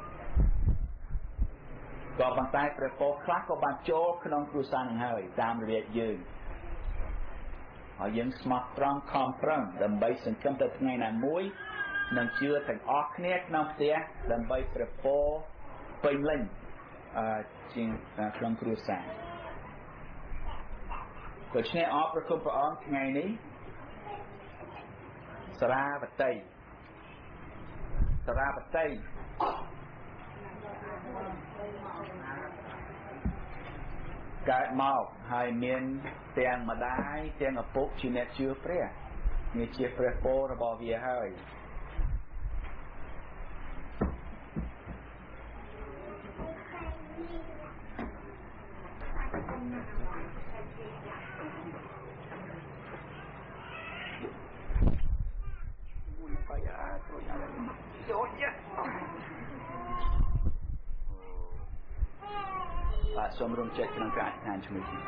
ក៏ប៉ុន្តែព្រះពរខ្លះក៏បានចូលក្នុងគ្រួសារនឹងហើយតាមរយៈយើងហើយយើងស្មោះត្រង់ខំប្រឹងដើម្បីសង្ឃឹមទៅថ្ងៃណាមួយនឹងជឿទាំងអស់គ្នាក្នុងផ្ទះដើម្បីព្រះពរពេញលេញអឺជាក្នុងគ្រួសារដូច្នេះអរព្រគុណព្រះអង្គថ្ងៃនេះសារាវតីសារាវតីកើតមកហើយមានទាំងម្ដាយទាំងឪពុកជាអ្នកជឿព្រះនេះជាព្រះពររបស់វាហើយបាទសូមរួមចិត្តក្នុងការអធិដ្ឋានជាមួយគ្នា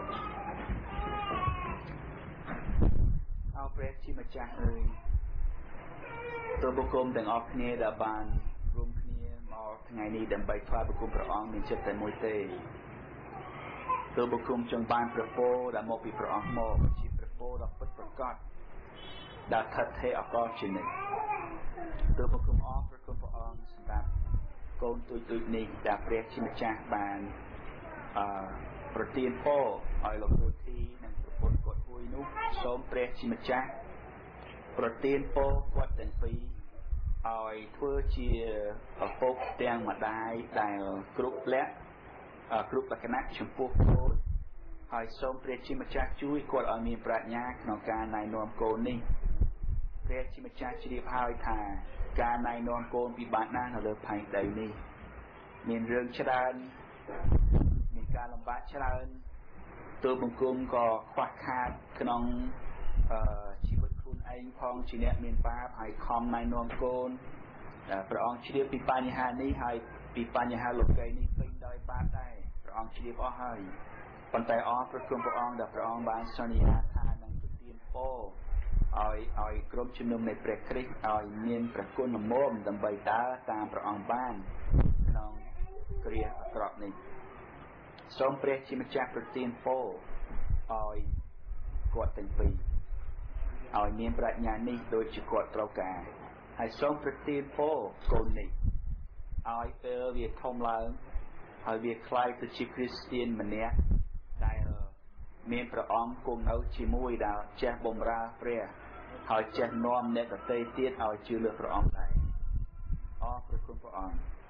អោព្រះជាម្ចាស់អើយទូលបង្គំទាំងអស់គ្នាដែលបានរួមគ្នាមកថ្ងៃនេះដើម្បីថ្វាយបង្គំព្រះអង្គមានចិត្តតែមួយទេទូលបង្គំចង់បានព្រះពរដែលមកពីព្រះអង្គមកជាព្រះពរដ៏ពិតប្រាកដដែលថិតថេរអកលជានិច្ចទូលបង្គំអរព្រះគុណព្រះអង្គសម្រាប់កូនទូចទូចនេះដែលព្រះជាម្ចាស់បានអឺប្រទានពរឲ្យលោកគ្រូធីនិងប្រពន្ធគាត់មួយនោះសូមព្រះជាម្ចាស់ប្រទានពរគាត់ទាំងពីរឲ្យធ្វើជាឪពុកទាំងម្ដាយដែលគ្រប់លក្ខគ្រប់លក្ខណៈចំពោះកូនហើយសូមព្រះជាម្ចាស់ជួយគាត់ឲ្យមានប្រាជ្ញាក្នុងការណែនាំកូននេះព្រះជាម្ចាស់ជ្រាបហើយថាការណែនាំកូនពិបាកណាស់នៅលើផែនដីនេះមានរឿងច្រើនមានការលំបាកច្រើនទូលបង្គំក៏ខ្វះខាតក្នុងអឺជីវិតខ្លួនឯងផងជាអ្នកមានបាបហើយខំណែនាំកូនព្រះអង្គជ្រាបពីបញ្ហានេះហើយពីបញ្ហាលោកីនេះពេញដោយបាបដែរព្រះអង្គជ្រាបអស់ហើយប៉ុន្តែអរព្រះគុណព្រះអង្គដែលព្រះអង្គបានសន្យាថានឹងប្រទានពរឲ្យឲ្យក្រុមជំនុំនៃព្រះគ្រីស្ទឲ្យមានព្រះគុណល្មមដើម្បីដើរតាមព្រះអង្គបានក្នុងគ្រាអាក្រក់នេះសូមព្រះជាម្ចាស់ប្រទានពរឲ្យគាត់ទាំងពីរឲ្យមានប្រាជ្ញានេះដូចជាគាត់ត្រូវការហើយសូមប្រទានពរកូននេះឲ្យពេលវាធំឡើងហើយវាខ្លាយទៅជាគ្រីស្ទានម្នាក់ដែលមានព្រះអង្គគង់នៅជាមួយដែលចេះបម្រើព្រះហើយចេះនាំអ្នកដទៃទៀតឲ្យជឿលើព្រះអង្គដែរអរព្រះគុណព្រះអង្គ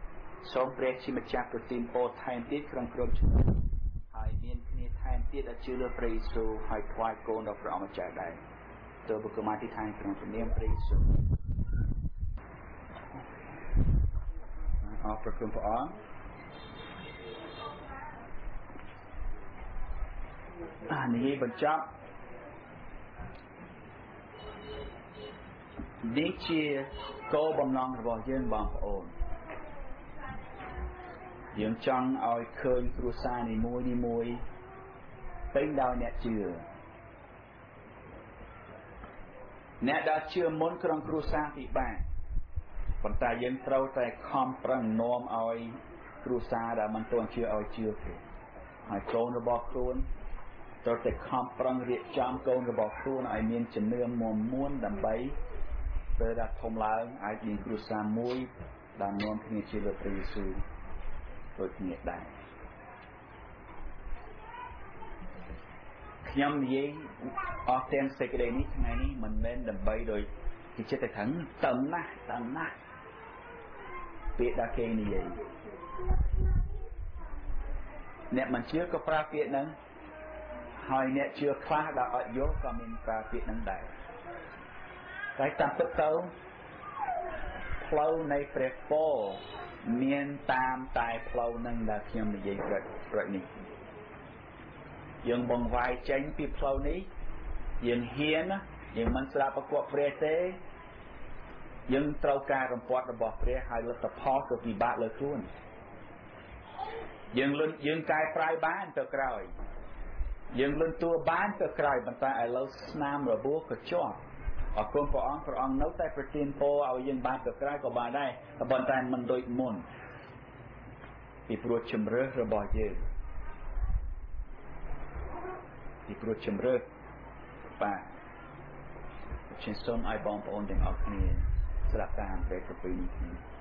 សូមព្រះជាម្ចាស់ប្រទានពរថែមទៀតក្នុងក្រុមជំនុំហើយមានគ្នាថែមទៀតដែលជឿលើព្រះយេស៊ូវហើយថ្វាយកូនដល់ព្រះអង្គម្ចាស់ដែរទើបប្រមាទដ្ឋានក្នុងព្រះនាមព្រះយេស៊ូវអរព្រគុណព្រះអង្គអានេះបញ្ចប់នេះជាគោលបំណងរបស់យើងបងប្អូនយើងចង់ឲ្យឃើញគ្រួសារនីមួយនីមួយពេញដោយអ្នកជឿអ្នកដែលជឿមុនក្នុងគ្រួសារពិបាកប៉ុន្តែយើងត្រូវតែខំប្រឹងនាំឲ្យគ្រួសារដែលមិនទាន់ជឿឲ្យជឿទេហើយកូនរបស់ខ្លួនត្រូវតែខំប្រឹងរៀបចំកូនរបស់ខ្លួនឲ្យមានជំនឿមាំមួនដើម្បីពេលដែលធំឡើងអាចមានគ្រួសារមួយដែលនាំគ្នាជឿលើព្រះយេស៊ូវដូចគ្នាដែរខ្ញុំនិយាយអស់ទាំងសេចក្តីនេះថ្ងៃនេះមិនមែនដើម្បីដោយគេចិត្តតែថឹងតឹងណាស់តឹងណាស់ពាក្យដែលគេនិយាយអ្នកមិនជឿក៏ប្រើពាក្យហ្នឹងហើយអ្នកជឿខ្លះដែលអត់យល់ក៏មានប្រើពាក្យហ្នឹងដែរតែតាមពិតទៅផ្លូវនៃព្រះពរមានតាមតែផ្លូវហ្នឹងដែលខ្ញុំនិយាយព្រឹកព្រឹកនេះយើងបង្វែរចេញពីផ្លូវនេះយើងហ៊ានយើងមិនស្ដាប់ប្រកបព្រះទេយើងត្រូវការរំពាត់របស់ព្រះហើយលទ្ធផលគឺពិបាកលើខ្លួនយើងលុនយើងកែប្រែបានទៅក្រោយយើងលុនតួបានទៅក្រោយប៉ុន្តែឥឡូវស្នាមរបួសក៏ជាប់អរគុណព្រះអង្គព្រះអង្គនៅតែប្រទានពរឲ្យយើងបានទៅក្រោយក៏បានដែរប៉ុន្តែមិនដូចមុនពីព្រោះជំរឿសរបស់យើងពីព្រោះជំរឿសបាទខ្ញុំសូមឲ្យបងប្អូនទាំងអស់គ្នាស្ដាប់តាមព្រះគម្ពីរនេះ